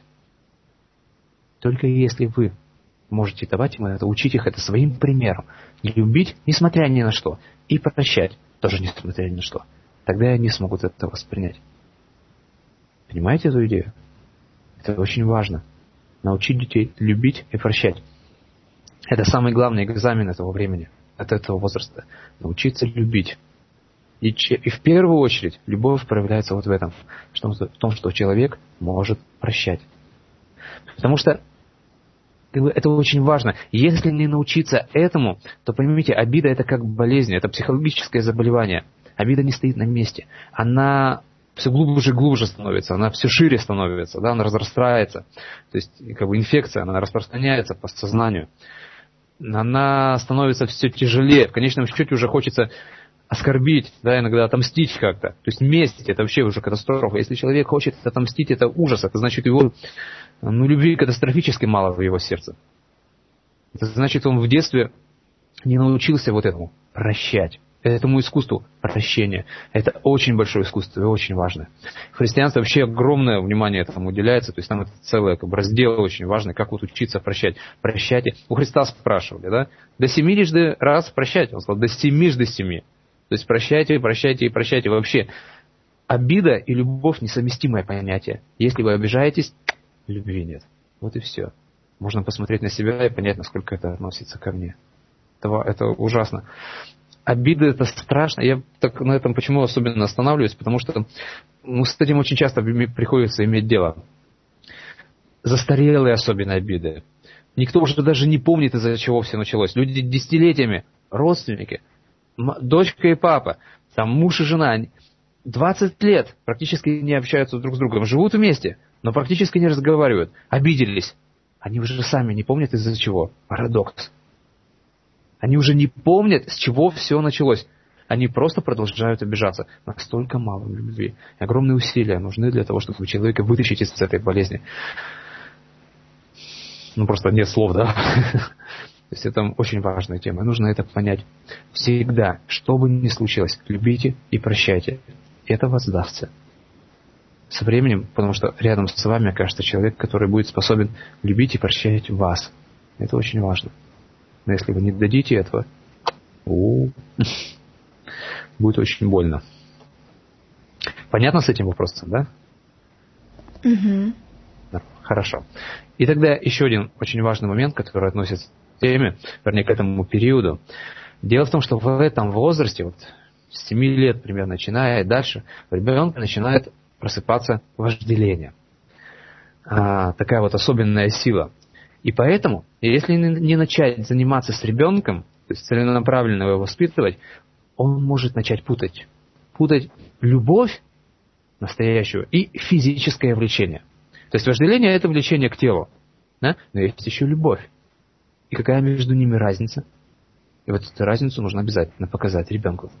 Только если вы можете давать им это, учить их это своим примером. Любить, несмотря ни на что, и прощать, тоже несмотря ни на что. Тогда они смогут это воспринять. Понимаете эту идею? Это очень важно. Научить детей любить и прощать. Это самый главный экзамен этого времени, от этого возраста. Научиться любить. И, и в первую очередь любовь проявляется вот в этом. В том, что человек может прощать. Потому что это очень важно. Если не научиться этому, то поймите, обида это как болезнь, это психологическое заболевание. Обида не стоит на месте. Она все глубже и глубже становится, она все шире становится, да, она разрастается. То есть как бы инфекция, она распространяется по сознанию. Она становится все тяжелее. В конечном счете уже хочется оскорбить, да, иногда отомстить как-то. То есть месть это вообще уже катастрофа. Если человек хочет отомстить, это ужас. Это значит, его ну, любви катастрофически мало в его сердце. Это значит, он в детстве не научился вот этому прощать. Этому искусству прощения. Это очень большое искусство и очень важно. В христианстве вообще огромное внимание этому уделяется. То есть там это целый как бы, раздел очень важный, как вот учиться прощать. Прощайте. У Христа спрашивали, да? До семидесяти раз прощать. Он сказал, до семижды семи. То есть прощайте, прощайте и прощайте. Вообще обида и любовь несовместимое понятие. Если вы обижаетесь, любви нет. Вот и все. Можно посмотреть на себя и понять, насколько это относится ко мне. Это, это ужасно. Обида это страшно. Я так на этом почему особенно останавливаюсь, потому что ну, с этим очень часто приходится иметь дело. Застарелые особенно обиды. Никто уже даже не помнит, из-за чего все началось. Люди десятилетиями, родственники, дочка и папа, там муж и жена, двадцать лет практически не общаются друг с другом, живут вместе, но практически не разговаривают, обиделись. Они уже сами не помнят, из-за чего. Парадокс. Они уже не помнят, с чего все началось. Они просто продолжают обижаться. Настолько мало любви. И огромные усилия нужны для того, чтобы человека вытащить из этой болезни. Ну, просто нет слов, да? То есть это очень важная тема. Нужно это понять. Всегда, что бы ни случилось, любите и прощайте. Это воздастся. Со временем, потому что рядом с вами окажется человек, который будет способен любить и прощать вас. Это очень важно. Но если вы не дадите этого, у-у-у, будет очень больно. Понятно с этим вопросом, да? Угу. Да, хорошо. И тогда еще один очень важный момент, который относится к теме, вернее, к этому периоду. Дело в том, что в этом возрасте, вот с семи лет примерно начиная и дальше, у ребенка начинает просыпаться вожделение. А, такая вот особенная сила. И поэтому, если не начать заниматься с ребенком, то есть целенаправленно его воспитывать, он может начать путать. Путать любовь настоящую и физическое влечение. То есть вожделение – это влечение к телу. Да? Но есть еще любовь. И какая между ними разница? И вот эту разницу нужно обязательно показать ребенку.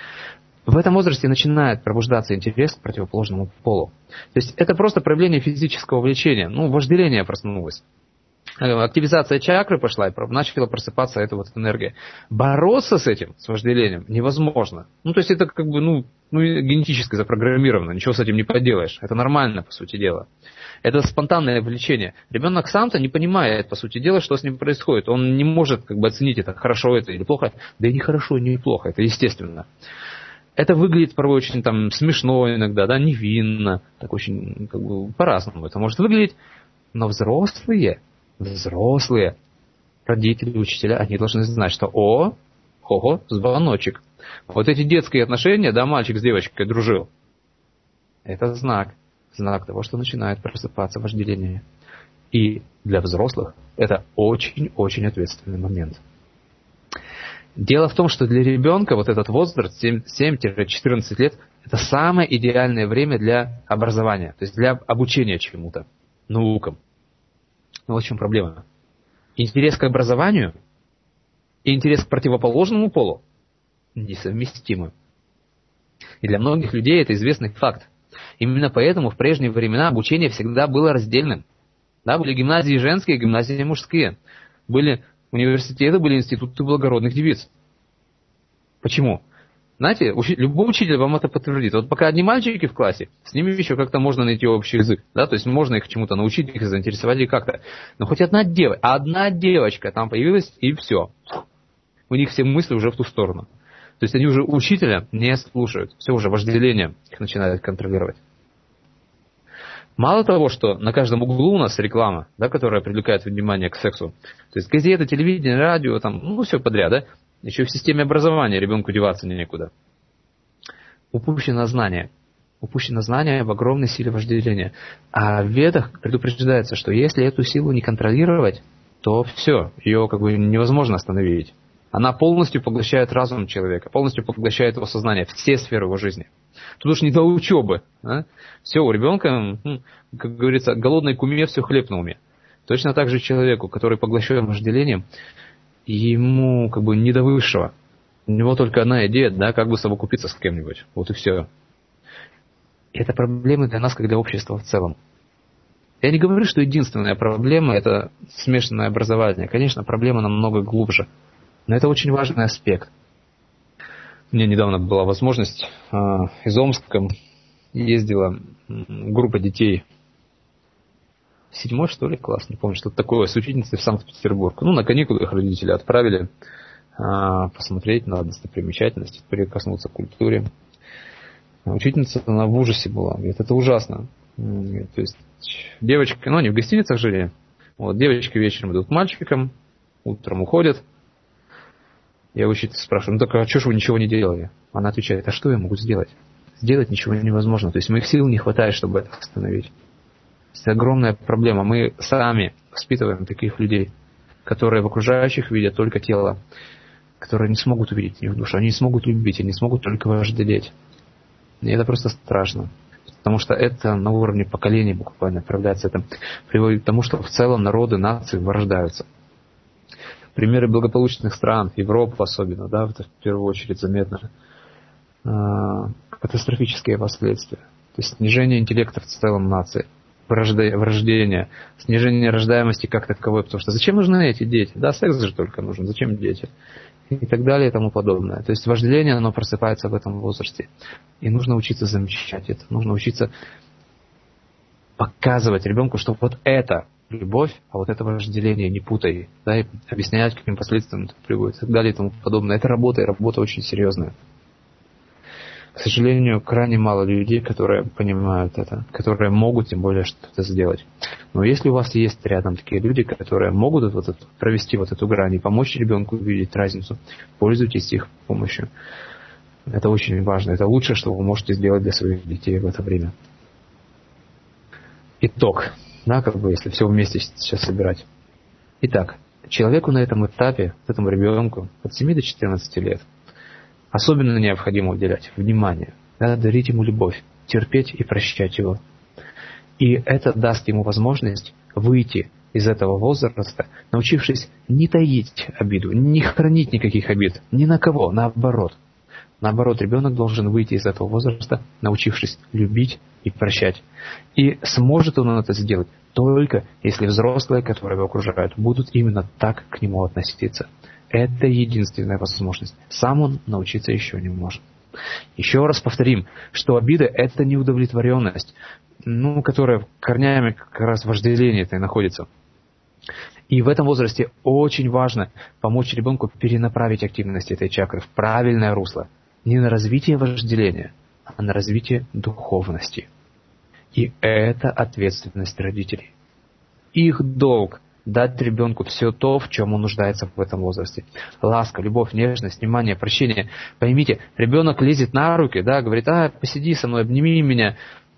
В этом возрасте начинает пробуждаться интерес к противоположному полу. То есть это просто проявление физического влечения. Ну, вожделение проснулось. Активизация чакры пошла, и начала просыпаться эта вот энергия. Бороться с этим, с вожделением, невозможно. Ну, то есть это как бы, ну, ну, генетически запрограммировано, ничего с этим не поделаешь. Это нормально, по сути дела. Это спонтанное влечение. Ребенок сам-то не понимает, по сути дела, что с ним происходит. Он не может как бы оценить, это хорошо это или плохо. Да и не хорошо, и не плохо, это естественно. Это выглядит порой очень там смешно иногда, да, невинно, так очень как бы по-разному это может выглядеть. Но взрослые, взрослые, родители, учителя, они должны знать, что о, ого, звоночек. Вот эти детские отношения, да, мальчик с девочкой дружил, это знак, знак того, что начинает просыпаться вожделение. И для взрослых это очень-очень ответственный момент. Дело в том, что для ребенка вот этот возраст семь-четырнадцать лет это самое идеальное время для образования, то есть для обучения чему-то, наукам. Но вот в чем проблема. Интерес к образованию и интерес к противоположному полу несовместимы. И для многих людей это известный факт. Именно поэтому в прежние времена обучение всегда было раздельным. Да, были гимназии женские, гимназии мужские. Были университеты, были институты благородных девиц. Почему? Знаете, учи, любой учитель вам это подтвердит. Вот пока одни мальчики в классе, с ними еще как-то можно найти общий язык. Да? То есть можно их чему-то научить, их заинтересовать или как-то. Но хоть одна девочка, одна девочка там появилась, и все. У них все мысли уже в ту сторону. То есть они уже учителя не слушают. Все уже вожделение их начинает контролировать. Мало того, что на каждом углу у нас реклама, да, которая привлекает внимание к сексу. То есть газеты, телевидение, радио, там, ну все подряд, да. Еще в системе образования ребенку деваться некуда. Упущено знание. Упущено знание в огромной силе вожделения. А в Ведах предупреждается, что если эту силу не контролировать, то все, ее как бы невозможно остановить. Она полностью поглощает разум человека, полностью поглощает его сознание, все сферы его жизни. Тут уж не до учебы. А? Все, у ребенка, как говорится, голодной куме все хлеб на уме. Точно так же человеку, который поглощен вожделением, ему как бы не до высшего. У него только одна идея, да, как бы совокупиться с кем-нибудь. Вот и все. И это проблемы для нас, как для общества в целом. Я не говорю, что единственная проблема – это смешанное образование. Конечно, проблема намного глубже. Но это очень важный аспект. У меня недавно была возможность, э, из Омска ездила группа детей, седьмой, что ли, класс, не помню, что-то такое, с учительницей в Санкт-Петербург. Ну, на каникулы их родители отправили э, посмотреть на достопримечательности, прикоснуться к культуре. Учительница, она в ужасе была, говорит, это ужасно. То есть девочка, ну, они в гостиницах жили, вот, девочки вечером идут к мальчикам, утром уходят. Я учительница спрашиваю, ну так а что же вы ничего не делали? Она отвечает, а что я могу сделать? Сделать ничего невозможно. То есть моих сил не хватает, чтобы это остановить. Это огромная проблема. Мы сами воспитываем таких людей, которые в окружающих видят только тело, которые не смогут увидеть их душу, они не смогут любить, они не смогут только вожделеть. И это просто страшно. Потому что это на уровне поколений буквально проявляется. Это приводит к тому, что в целом народы, нации вырождаются. Примеры благополучных стран, Европы особенно, да, это в первую очередь заметно. Катастрофические последствия. То есть снижение интеллекта в целом нации, врождение, снижение рождаемости как таковой, потому что зачем нужны эти дети? Да, секс же только нужен, зачем дети? И так далее и тому подобное. То есть вожделение, оно просыпается в этом возрасте. И нужно учиться замечать это. Нужно учиться показывать ребенку, что вот это любовь, а вот это вожделение не путай. Да, и объяснять, каким последствиям это приводит и так далее и тому подобное. Это работа, и работа очень серьезная. К сожалению, крайне мало людей, которые понимают это, которые могут тем более что-то сделать. Но если у вас есть рядом такие люди, которые могут вот это, провести вот эту грань и помочь ребенку увидеть разницу, пользуйтесь их помощью. Это очень важно. Это лучшее, что вы можете сделать для своих детей в это время. итог, да, как бы, если все вместе сейчас собирать. Итак, человеку на этом этапе, этому ребенку от семи до четырнадцати лет особенно необходимо уделять внимание, да, дарить ему любовь, терпеть и прощать его. И это даст ему возможность выйти из этого возраста, научившись не таить обиду, не хранить никаких обид, ни на кого, наоборот. Наоборот, ребенок должен выйти из этого возраста, научившись любить и прощать. И сможет он это сделать только если взрослые, которые его окружают, будут именно так к нему относиться. Это единственная возможность. Сам он научиться еще не может. Еще раз повторим, что обида – это неудовлетворенность, ну, которая корнями как раз в вожделении-то и находится. И в этом возрасте очень важно помочь ребенку перенаправить активность этой чакры в правильное русло. Не на развитие вожделения, а на развитие духовности. И это ответственность родителей. Их долг – дать ребенку все то, в чем он нуждается в этом возрасте. Ласка, любовь, нежность, внимание, прощение. Поймите, ребенок лезет на руки, да, говорит: а, посиди со мной, обними меня.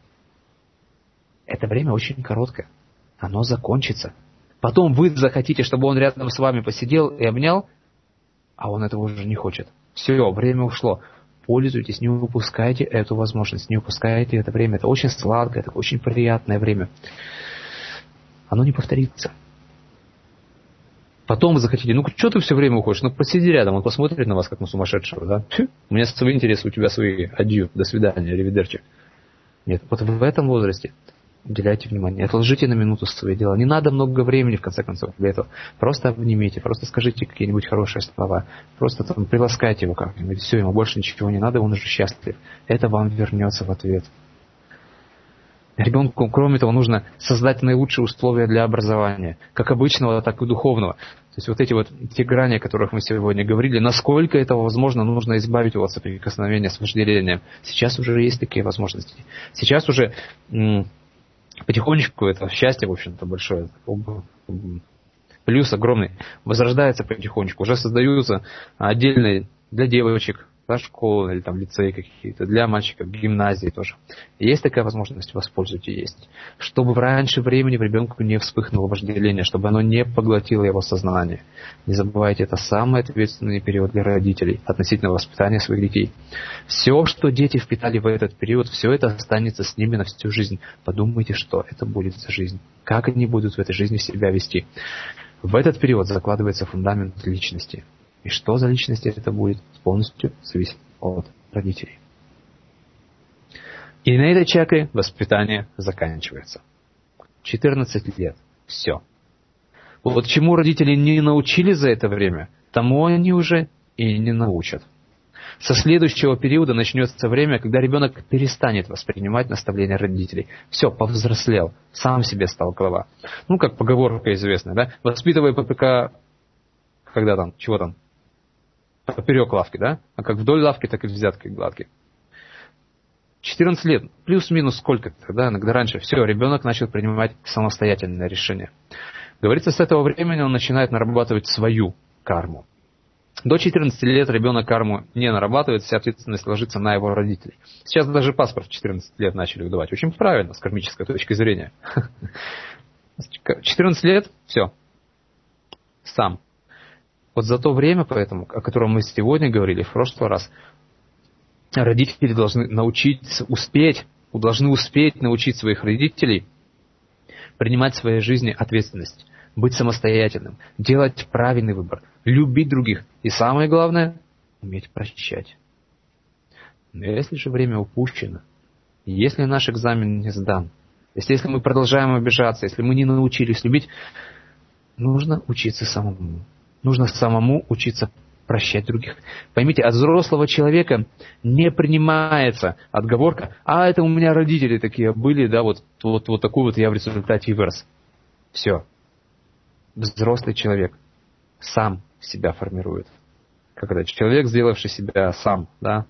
Это время очень короткое. Оно закончится. Потом вы захотите, чтобы он рядом с вами посидел и обнял, а он этого уже не хочет. Все, время ушло. Пользуйтесь, не упускайте эту возможность, не упускайте это время. Это очень сладкое, это очень приятное время. Оно не повторится. Потом вы захотите: ну что ты все время уходишь? Ну посиди рядом, он посмотрит на вас, как на сумасшедшего. Да? У меня свои интересы, у тебя свои. Адью, до свидания, аривидерчи. Нет, вот в этом возрасте уделяйте внимание, отложите на минуту свои дела. Не надо много времени, в конце концов, для этого. Просто обнимите, просто скажите какие-нибудь хорошие слова, просто там приласкайте его как-нибудь. Все, ему больше ничего не надо, он уже счастлив. Это вам вернется в ответ. Ребенку, кроме того, нужно создать наилучшие условия для образования, как обычного, так и духовного. То есть вот эти вот те грани, о которых мы сегодня говорили, насколько это возможно, нужно избавить его от соприкосновения с вожделением. Сейчас уже есть такие возможности. Сейчас уже м- потихонечку это счастье, в общем-то, большое, плюс огромный, возрождается потихонечку. Уже создаются отдельные для девочек, да, школы или там лицеи какие-то, для мальчиков, гимназии тоже. Есть такая возможность, воспользуйтесь, есть. Чтобы раньше времени в ребенку не вспыхнуло вожделение, чтобы оно не поглотило его сознание. Не забывайте, это самый ответственный период для родителей относительно воспитания своих детей. Все, что дети впитали в этот период, все это останется с ними на всю жизнь. Подумайте, что это будет за жизнь, как они будут в этой жизни себя вести. В этот период закладывается фундамент личности. И что за личность это будет, полностью зависит от родителей. И на этой чакре воспитание заканчивается. четырнадцать лет. Все. Вот чему родители не научили за это время, тому они уже и не научат. Со следующего периода начнется время, когда ребенок перестанет воспринимать наставления родителей. Все, повзрослел, сам себе стал голова. Ну, как поговорка известная, да? Воспитывай ППК, когда там, чего там? Поперек лавки, да? А как вдоль лавки, так и взятки гладкие. четырнадцать лет, плюс-минус сколько-то, да, иногда раньше. Все, ребенок начал принимать самостоятельное решение. Говорится, с этого времени он начинает нарабатывать свою карму. До четырнадцати лет ребенок карму не нарабатывает, вся ответственность ложится на его родителей. Сейчас даже паспорт в четырнадцать лет начали выдавать. Очень правильно, с кармической точки зрения. четырнадцать лет, все, сам. Вот за то время, поэтому, о котором мы сегодня говорили в прошлый раз, родители должны научиться, успеть, должны успеть научить своих родителей принимать в своей жизни ответственность, быть самостоятельным, делать правильный выбор, любить других и, самое главное, уметь прощать. Но если же время упущено, если наш экзамен не сдан, если, если мы продолжаем обижаться, если мы не научились любить, нужно учиться самому. Нужно самому учиться прощать других. Поймите, от взрослого человека не принимается отговорка: а это у меня родители такие были, да, вот, вот, вот такой вот я в результате и вырос. Все. Взрослый человек сам себя формирует. Как это? Человек, сделавший себя сам, да.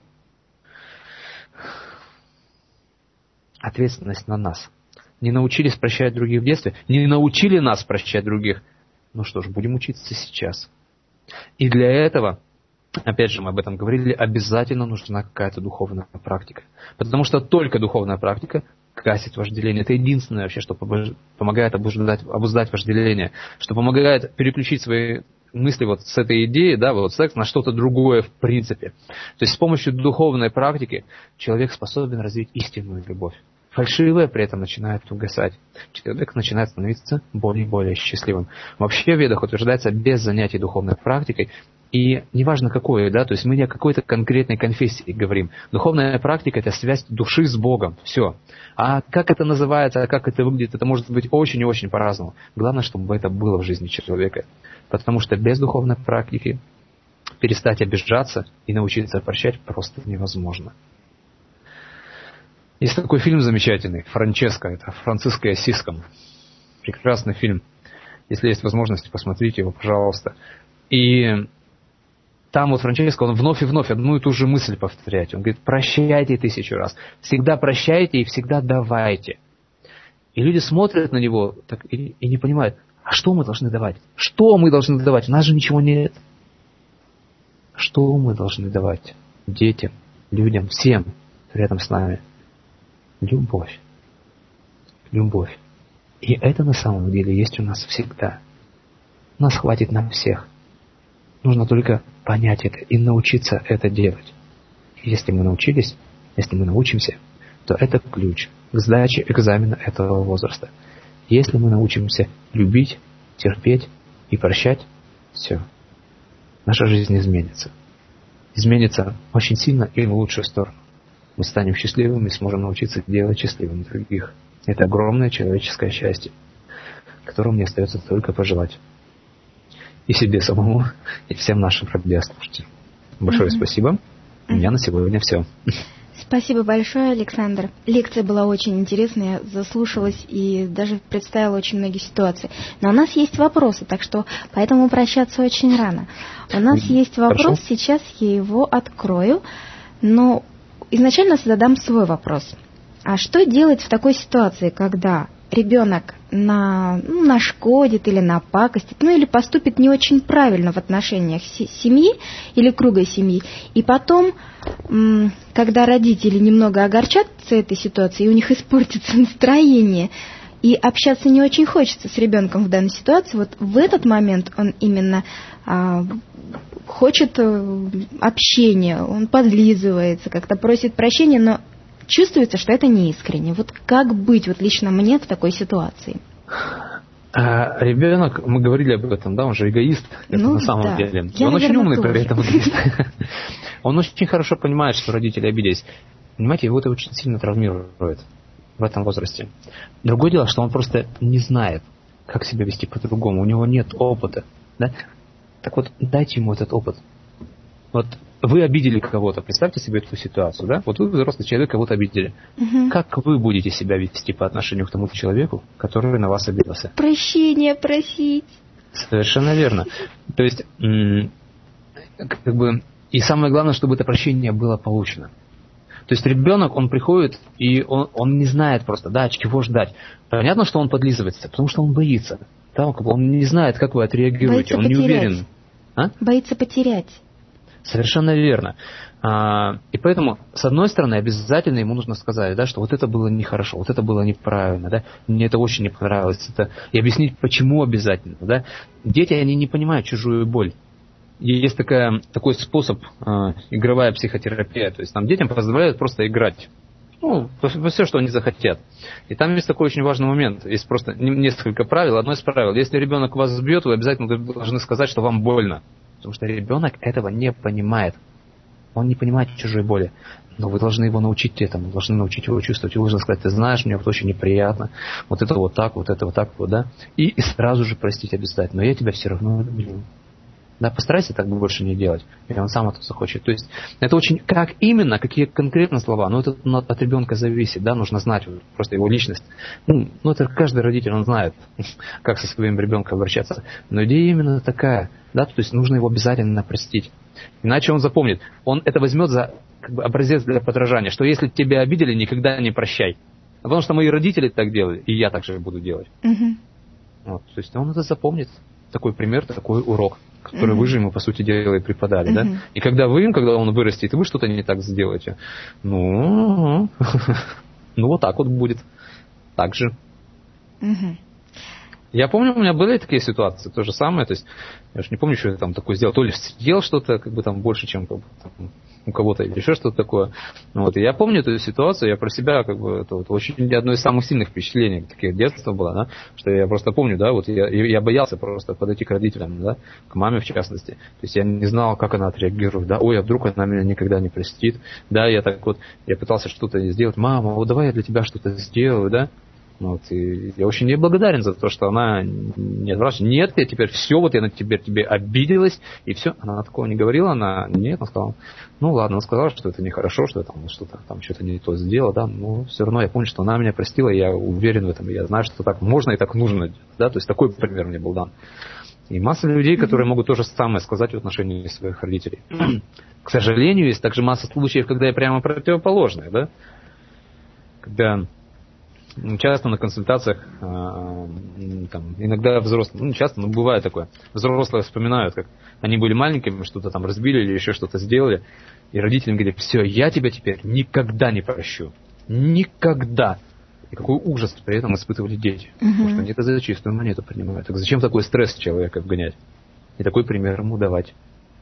Ответственность на нас. Не научились прощать других в детстве, не научили нас прощать других. Ну что ж, будем учиться сейчас. И для этого, опять же, мы об этом говорили, обязательно нужна какая-то духовная практика. Потому что только духовная практика гасит вожделение. Это единственное вообще, что помогает обуздать, обуздать вожделение, что помогает переключить свои мысли вот с этой идеи, да, вот секс на что-то другое в принципе. То есть с помощью духовной практики человек способен развить истинную любовь. Фальшивое при этом начинает угасать. Человек начинает становиться более и более счастливым. Вообще в ведах утверждается без занятий духовной практикой, и неважно какое, да, то есть мы не о какой-то конкретной конфессии говорим. Духовная практика – это связь души с Богом. Все. А как это называется, как это выглядит, это может быть очень и очень по-разному. Главное, чтобы это было в жизни человека. Потому что без духовной практики перестать обижаться и научиться прощать просто невозможно. Есть такой фильм замечательный, «Франческо», это Франциско Ассизском. Прекрасный фильм. Если есть возможность, посмотрите его, пожалуйста. И там вот Франческо, он вновь и вновь одну и ту же мысль повторяет. Он говорит, прощайте тысячу раз. Всегда прощайте и всегда давайте. И люди смотрят на него так, и, и не понимают, а что мы должны давать? Что мы должны давать? У нас же ничего нет. Что мы должны давать детям, людям, всем рядом с нами? Любовь. Любовь. И это на самом деле есть у нас всегда. Нас хватит на всех. Нужно только понять это и научиться это делать. И если мы научились, если мы научимся, то это ключ к сдаче экзамена этого возраста. Если мы научимся любить, терпеть и прощать, все. Наша жизнь изменится. Изменится очень сильно и в лучшую сторону. Мы станем счастливыми и сможем научиться делать счастливыми других. Это огромное человеческое счастье, которое мне остается только пожелать. И себе самому, и всем нашим радиослушателям. Большое mm-hmm. спасибо. У меня на сегодня все. Спасибо большое, Александр. Лекция была очень интересная, я заслушалась и даже представила очень многие ситуации. Но у нас есть вопросы, так что поэтому прощаться очень рано. У нас mm-hmm. есть вопрос, Хорошо. Сейчас я его открою, но изначально задам свой вопрос. А что делать в такой ситуации, когда ребенок на, ну, нашкодит или напакостит, ну или поступит не очень правильно в отношениях семьи или круга семьи, и потом, когда родители немного огорчатся этой ситуацией, и у них испортится настроение, и общаться не очень хочется с ребенком в данной ситуации, вот в этот момент он именно а, хочет общения, он подлизывается, как-то просит прощения, но чувствуется, что это неискренне. Вот как быть вот лично мне в такой ситуации? А, ребенок, мы говорили об этом, да, он же эгоист, это ну, на самом да. деле. Я, он наверное, очень умный тоже. При этом эгоист. Он очень хорошо понимает, что родители обиделись. Понимаете, его это очень сильно травмирует в этом возрасте. Другое дело, что он просто не знает, как себя вести по-другому. У него нет опыта. Да? Так вот, дайте ему этот опыт. Вот вы обидели кого-то, представьте себе эту ситуацию, да? Вот вы, взрослый человек, кого-то обидели. Угу. Как вы будете себя вести по отношению к тому человеку, который на вас обиделся? Прощения просить. Совершенно верно. То есть, как бы, и самое главное, чтобы это прощение было получено. То есть ребенок, он приходит, и он, он не знает просто, да, чего ждать. Понятно, что он подлизывается, потому что он боится. Да, он не знает, как вы отреагируете, боится он потерять. Не уверен. А? Боится потерять. Совершенно верно. А, и поэтому, с одной стороны, обязательно ему нужно сказать, да, что вот это было нехорошо, вот это было неправильно, да, мне это очень не понравилось. Это... И объяснить, почему обязательно. Да. Дети, они не понимают чужую боль. И есть такая, такой способ, э, игровая психотерапия. То есть там детям позволяют просто играть. Ну, во все, что они захотят. И там есть такой очень важный момент. Есть просто несколько правил. Одно из правил. Если ребенок вас бьет, вы обязательно должны сказать, что вам больно. Потому что ребенок этого не понимает. Он не понимает чужой боли. Но вы должны его научить этому. Вы должны научить его чувствовать. Вы должны сказать, ты знаешь, мне вот очень неприятно. Вот это вот так, вот это вот так, вот, да. И, и сразу же простить обязательно. Но я тебя все равно люблю. Да, постарайся так больше не делать, или он сам это захочет. То есть это очень, как именно, какие конкретно слова, ну это от ребенка зависит, да, нужно знать просто его личность. Ну, ну это каждый родитель, он знает, как со своим ребенком обращаться. Но идея именно такая, да, то есть нужно его обязательно простить. Иначе он запомнит, он это возьмет за как бы, образец для подражания, что если тебя обидели, никогда не прощай. Потому что мои родители так делали, и я так же буду делать. Угу. Вот, то есть он это запомнит. Такой пример, такой урок, который uh-huh. вы же ему, по сути дела, и преподали. Uh-huh. Да? И когда вы им, когда он вырастет, и вы что-то не так сделаете, ну, Ну, вот так вот будет. Так же. Угу. Я помню, у меня были такие ситуации, то же самое, то есть, я уж не помню, что я там такое сделал, то ли съел что-то, как бы там больше, чем как бы, там, у кого-то, или еще что-то такое. Вот, и я помню эту ситуацию, я про себя, как бы, это вот очень одно из самых сильных впечатлений таких детства было, да, что я просто помню, да, вот я, я боялся просто подойти к родителям, да, к маме в частности, то есть я не знал, как она отреагирует, да, ой, а вдруг она меня никогда не простит, да, я так вот, я пытался что-то сделать, мама, вот давай я для тебя что-то сделаю, да. Вот, и я очень ей благодарен за то, что она не отвращалась. Нет, я теперь все, вот я на теперь тебе обиделась, и все. Она такого не говорила, она нет, она сказала, ну ладно, она сказала, что это нехорошо, что я там что-то там что-то не то сделала, да, но все равно я помню, что она меня простила, и я уверен в этом, я знаю, что так можно и так нужно, да, то есть такой пример мне был дан. И масса людей, которые могут то же самое сказать в отношении своих родителей. К сожалению, есть также масса случаев, когда я прямо противоположные, да, когда часто на консультациях, там, иногда взрослые, ну, часто, но бывает такое, взрослые вспоминают, как они были маленькими, что-то там разбили или еще что-то сделали, и родителям говорят, все, я тебя теперь никогда не прощу. Никогда. И какой ужас при этом испытывали дети. Угу. Потому что они это за чистую монету принимают. Так зачем такой стресс человека вгонять? И такой пример ему давать.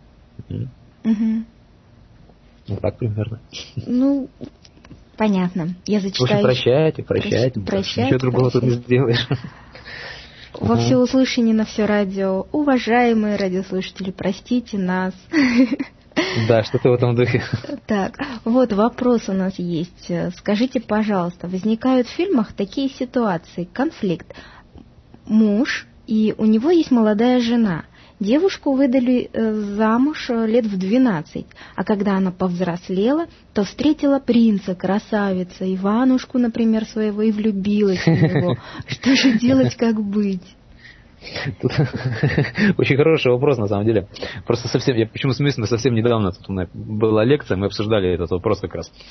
Угу. Вот так примерно. Ну... Понятно. Я зачитаю. Слушай, прощайте, прощайте. Прощайте. Ничего другого тут не сделаешь. Во всеуслышание на все радио. Уважаемые радиослушатели, простите нас. Да, что-то в этом духе. Так, вот вопрос у нас есть. Скажите, пожалуйста, возникают в фильмах такие ситуации, конфликт. Муж, и у него есть молодая жена. Девушку выдали замуж лет в двенадцать, а когда она повзрослела, то встретила принца, красавица, Иванушку, например, своего, и влюбилась в него. Что же делать, как быть? Тут очень хороший вопрос, на самом деле. Просто совсем, я почему смеюсь, но совсем недавно тут у меня была лекция, мы обсуждали этот вопрос как раз.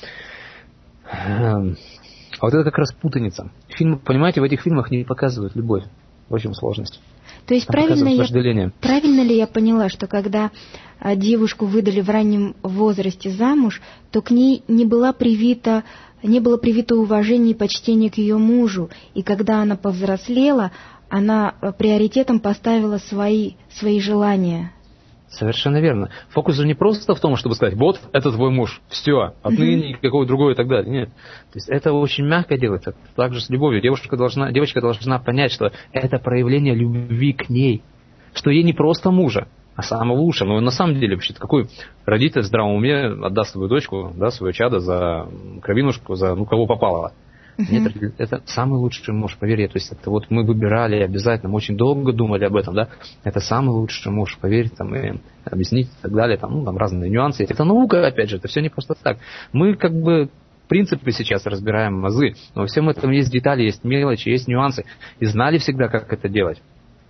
А вот это как раз путаница. Фильмы, понимаете, в этих фильмах не показывают любовь. В общем, сложность. То есть правильно, я, правильно ли я поняла, что когда а, девушку выдали в раннем возрасте замуж, то к ней не была привита, не было привито уважение и почтение к ее мужу, и когда она повзрослела, она приоритетом поставила свои, свои желания? Совершенно верно. Фокус же не просто в том, чтобы сказать, вот, это твой муж, все, отныне никакого другого и так далее. Нет. То есть это очень мягко делается. Так же с любовью. Девушка должна, девочка должна понять, что это проявление любви к ней. Что ей не просто мужа, а самого лучшего. Но на самом деле, вообще-то, какой родитель в здравом уме отдаст свою дочку, да, свое чадо за кровинушку, за ну кого попало. Uh-huh. Нет, это самый лучший муж, поверь. То есть это вот мы выбирали обязательно, мы очень долго думали об этом, да. Это самый лучший муж, поверь, там, и объяснить и так далее, там, ну, там разные нюансы. Это наука, опять же, это все не просто так. Мы как бы принципы сейчас разбираем, азы, но во всем этом есть детали, есть мелочи, есть нюансы. И знали всегда, как это делать.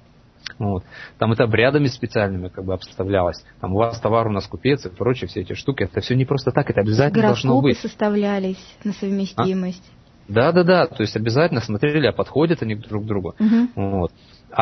Вот. Там это обрядами специальными как бы обставлялось. Там у вас товар, у нас купец и прочие все эти штуки. Это все не просто так, это обязательно должно быть. Гороскопы составлялись на совместимость. А? Да, да, да, то есть обязательно смотрели, а подходят они друг к другу. Uh-huh. Вот.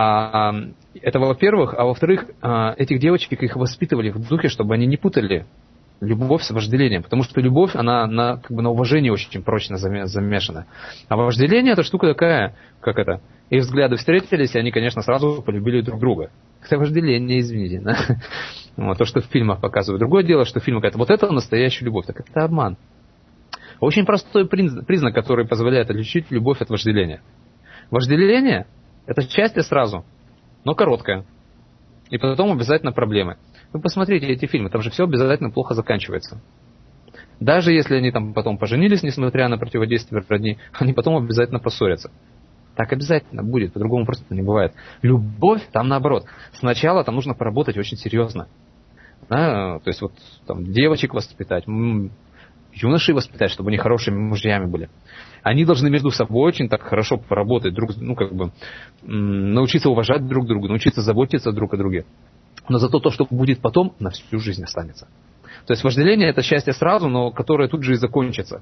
А, это во-первых, а во-вторых, этих девочек их воспитывали в духе, чтобы они не путали любовь с вожделением, потому что любовь, она на, как бы на уважении очень прочно замешана. А вожделение это штука такая, как это, их взгляды встретились, и они, конечно, сразу полюбили друг друга. Это вожделение, извините. Да? Вот, то, что в фильмах показывают. Другое дело, что фильм говорит, вот это настоящая любовь, так это обман. Очень простой признак, который позволяет отличить любовь от вожделения. Вожделение – это счастье сразу, но короткое. И потом обязательно проблемы. Вы посмотрите эти фильмы, там же все обязательно плохо заканчивается. Даже если они там потом поженились, несмотря на противодействие родни, они потом обязательно поссорятся. Так обязательно будет, по-другому просто не бывает. Любовь там наоборот. Сначала там нужно поработать очень серьезно. Да? То есть вот там девочек воспитать, юношей воспитать, чтобы они хорошими мужьями были. Они должны между собой очень так хорошо поработать, друг, ну, как бы, научиться уважать друг друга, научиться заботиться друг о друге. Но зато то, что будет потом, на всю жизнь останется. То есть вожделение – это счастье сразу, но которое тут же и закончится.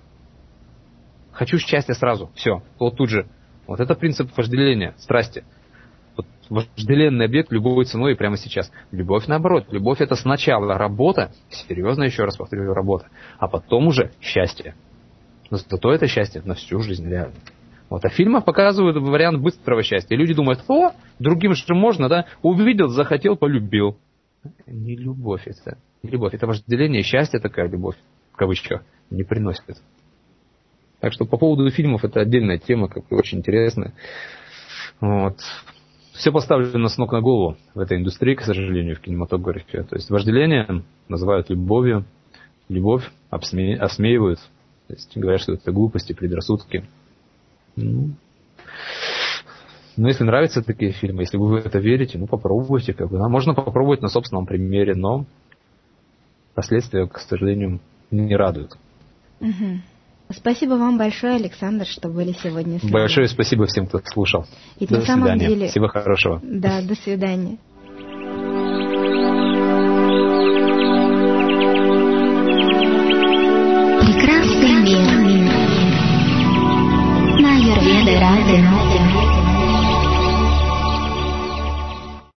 Хочу счастья сразу, все, вот тут же. Вот это принцип вожделения, страсти. Вот вожделенный объект любой ценой и прямо сейчас. Любовь наоборот. Любовь это сначала работа, серьезно еще раз повторю, работа, а потом уже счастье. Но зато это счастье на всю жизнь, реально. Вот. А фильмы показывают вариант быстрого счастья. И люди думают, о, другим же можно, да? Увидел, захотел, полюбил. Не любовь это. Не любовь. Это вожделение, счастье такая любовь, в кавычках, не приносит. Так что по поводу фильмов это отдельная тема, как бы очень интересная. Вот. Все поставлено с ног на голову в этой индустрии, к сожалению, в кинематографе. То есть вожделение называют любовью, любовь обсме... осмеивают. То есть говорят, что это глупости, предрассудки. Ну, ну, если нравятся такие фильмы, если вы в это верите, ну, попробуйте. Как бы. А можно попробовать на собственном примере, но последствия, к сожалению, не радуют. Угу. Спасибо вам большое, Александр, что были сегодня с нами. Большое спасибо всем, кто слушал. И до на самом свидания. Деле... Всего хорошего. Да, до свидания.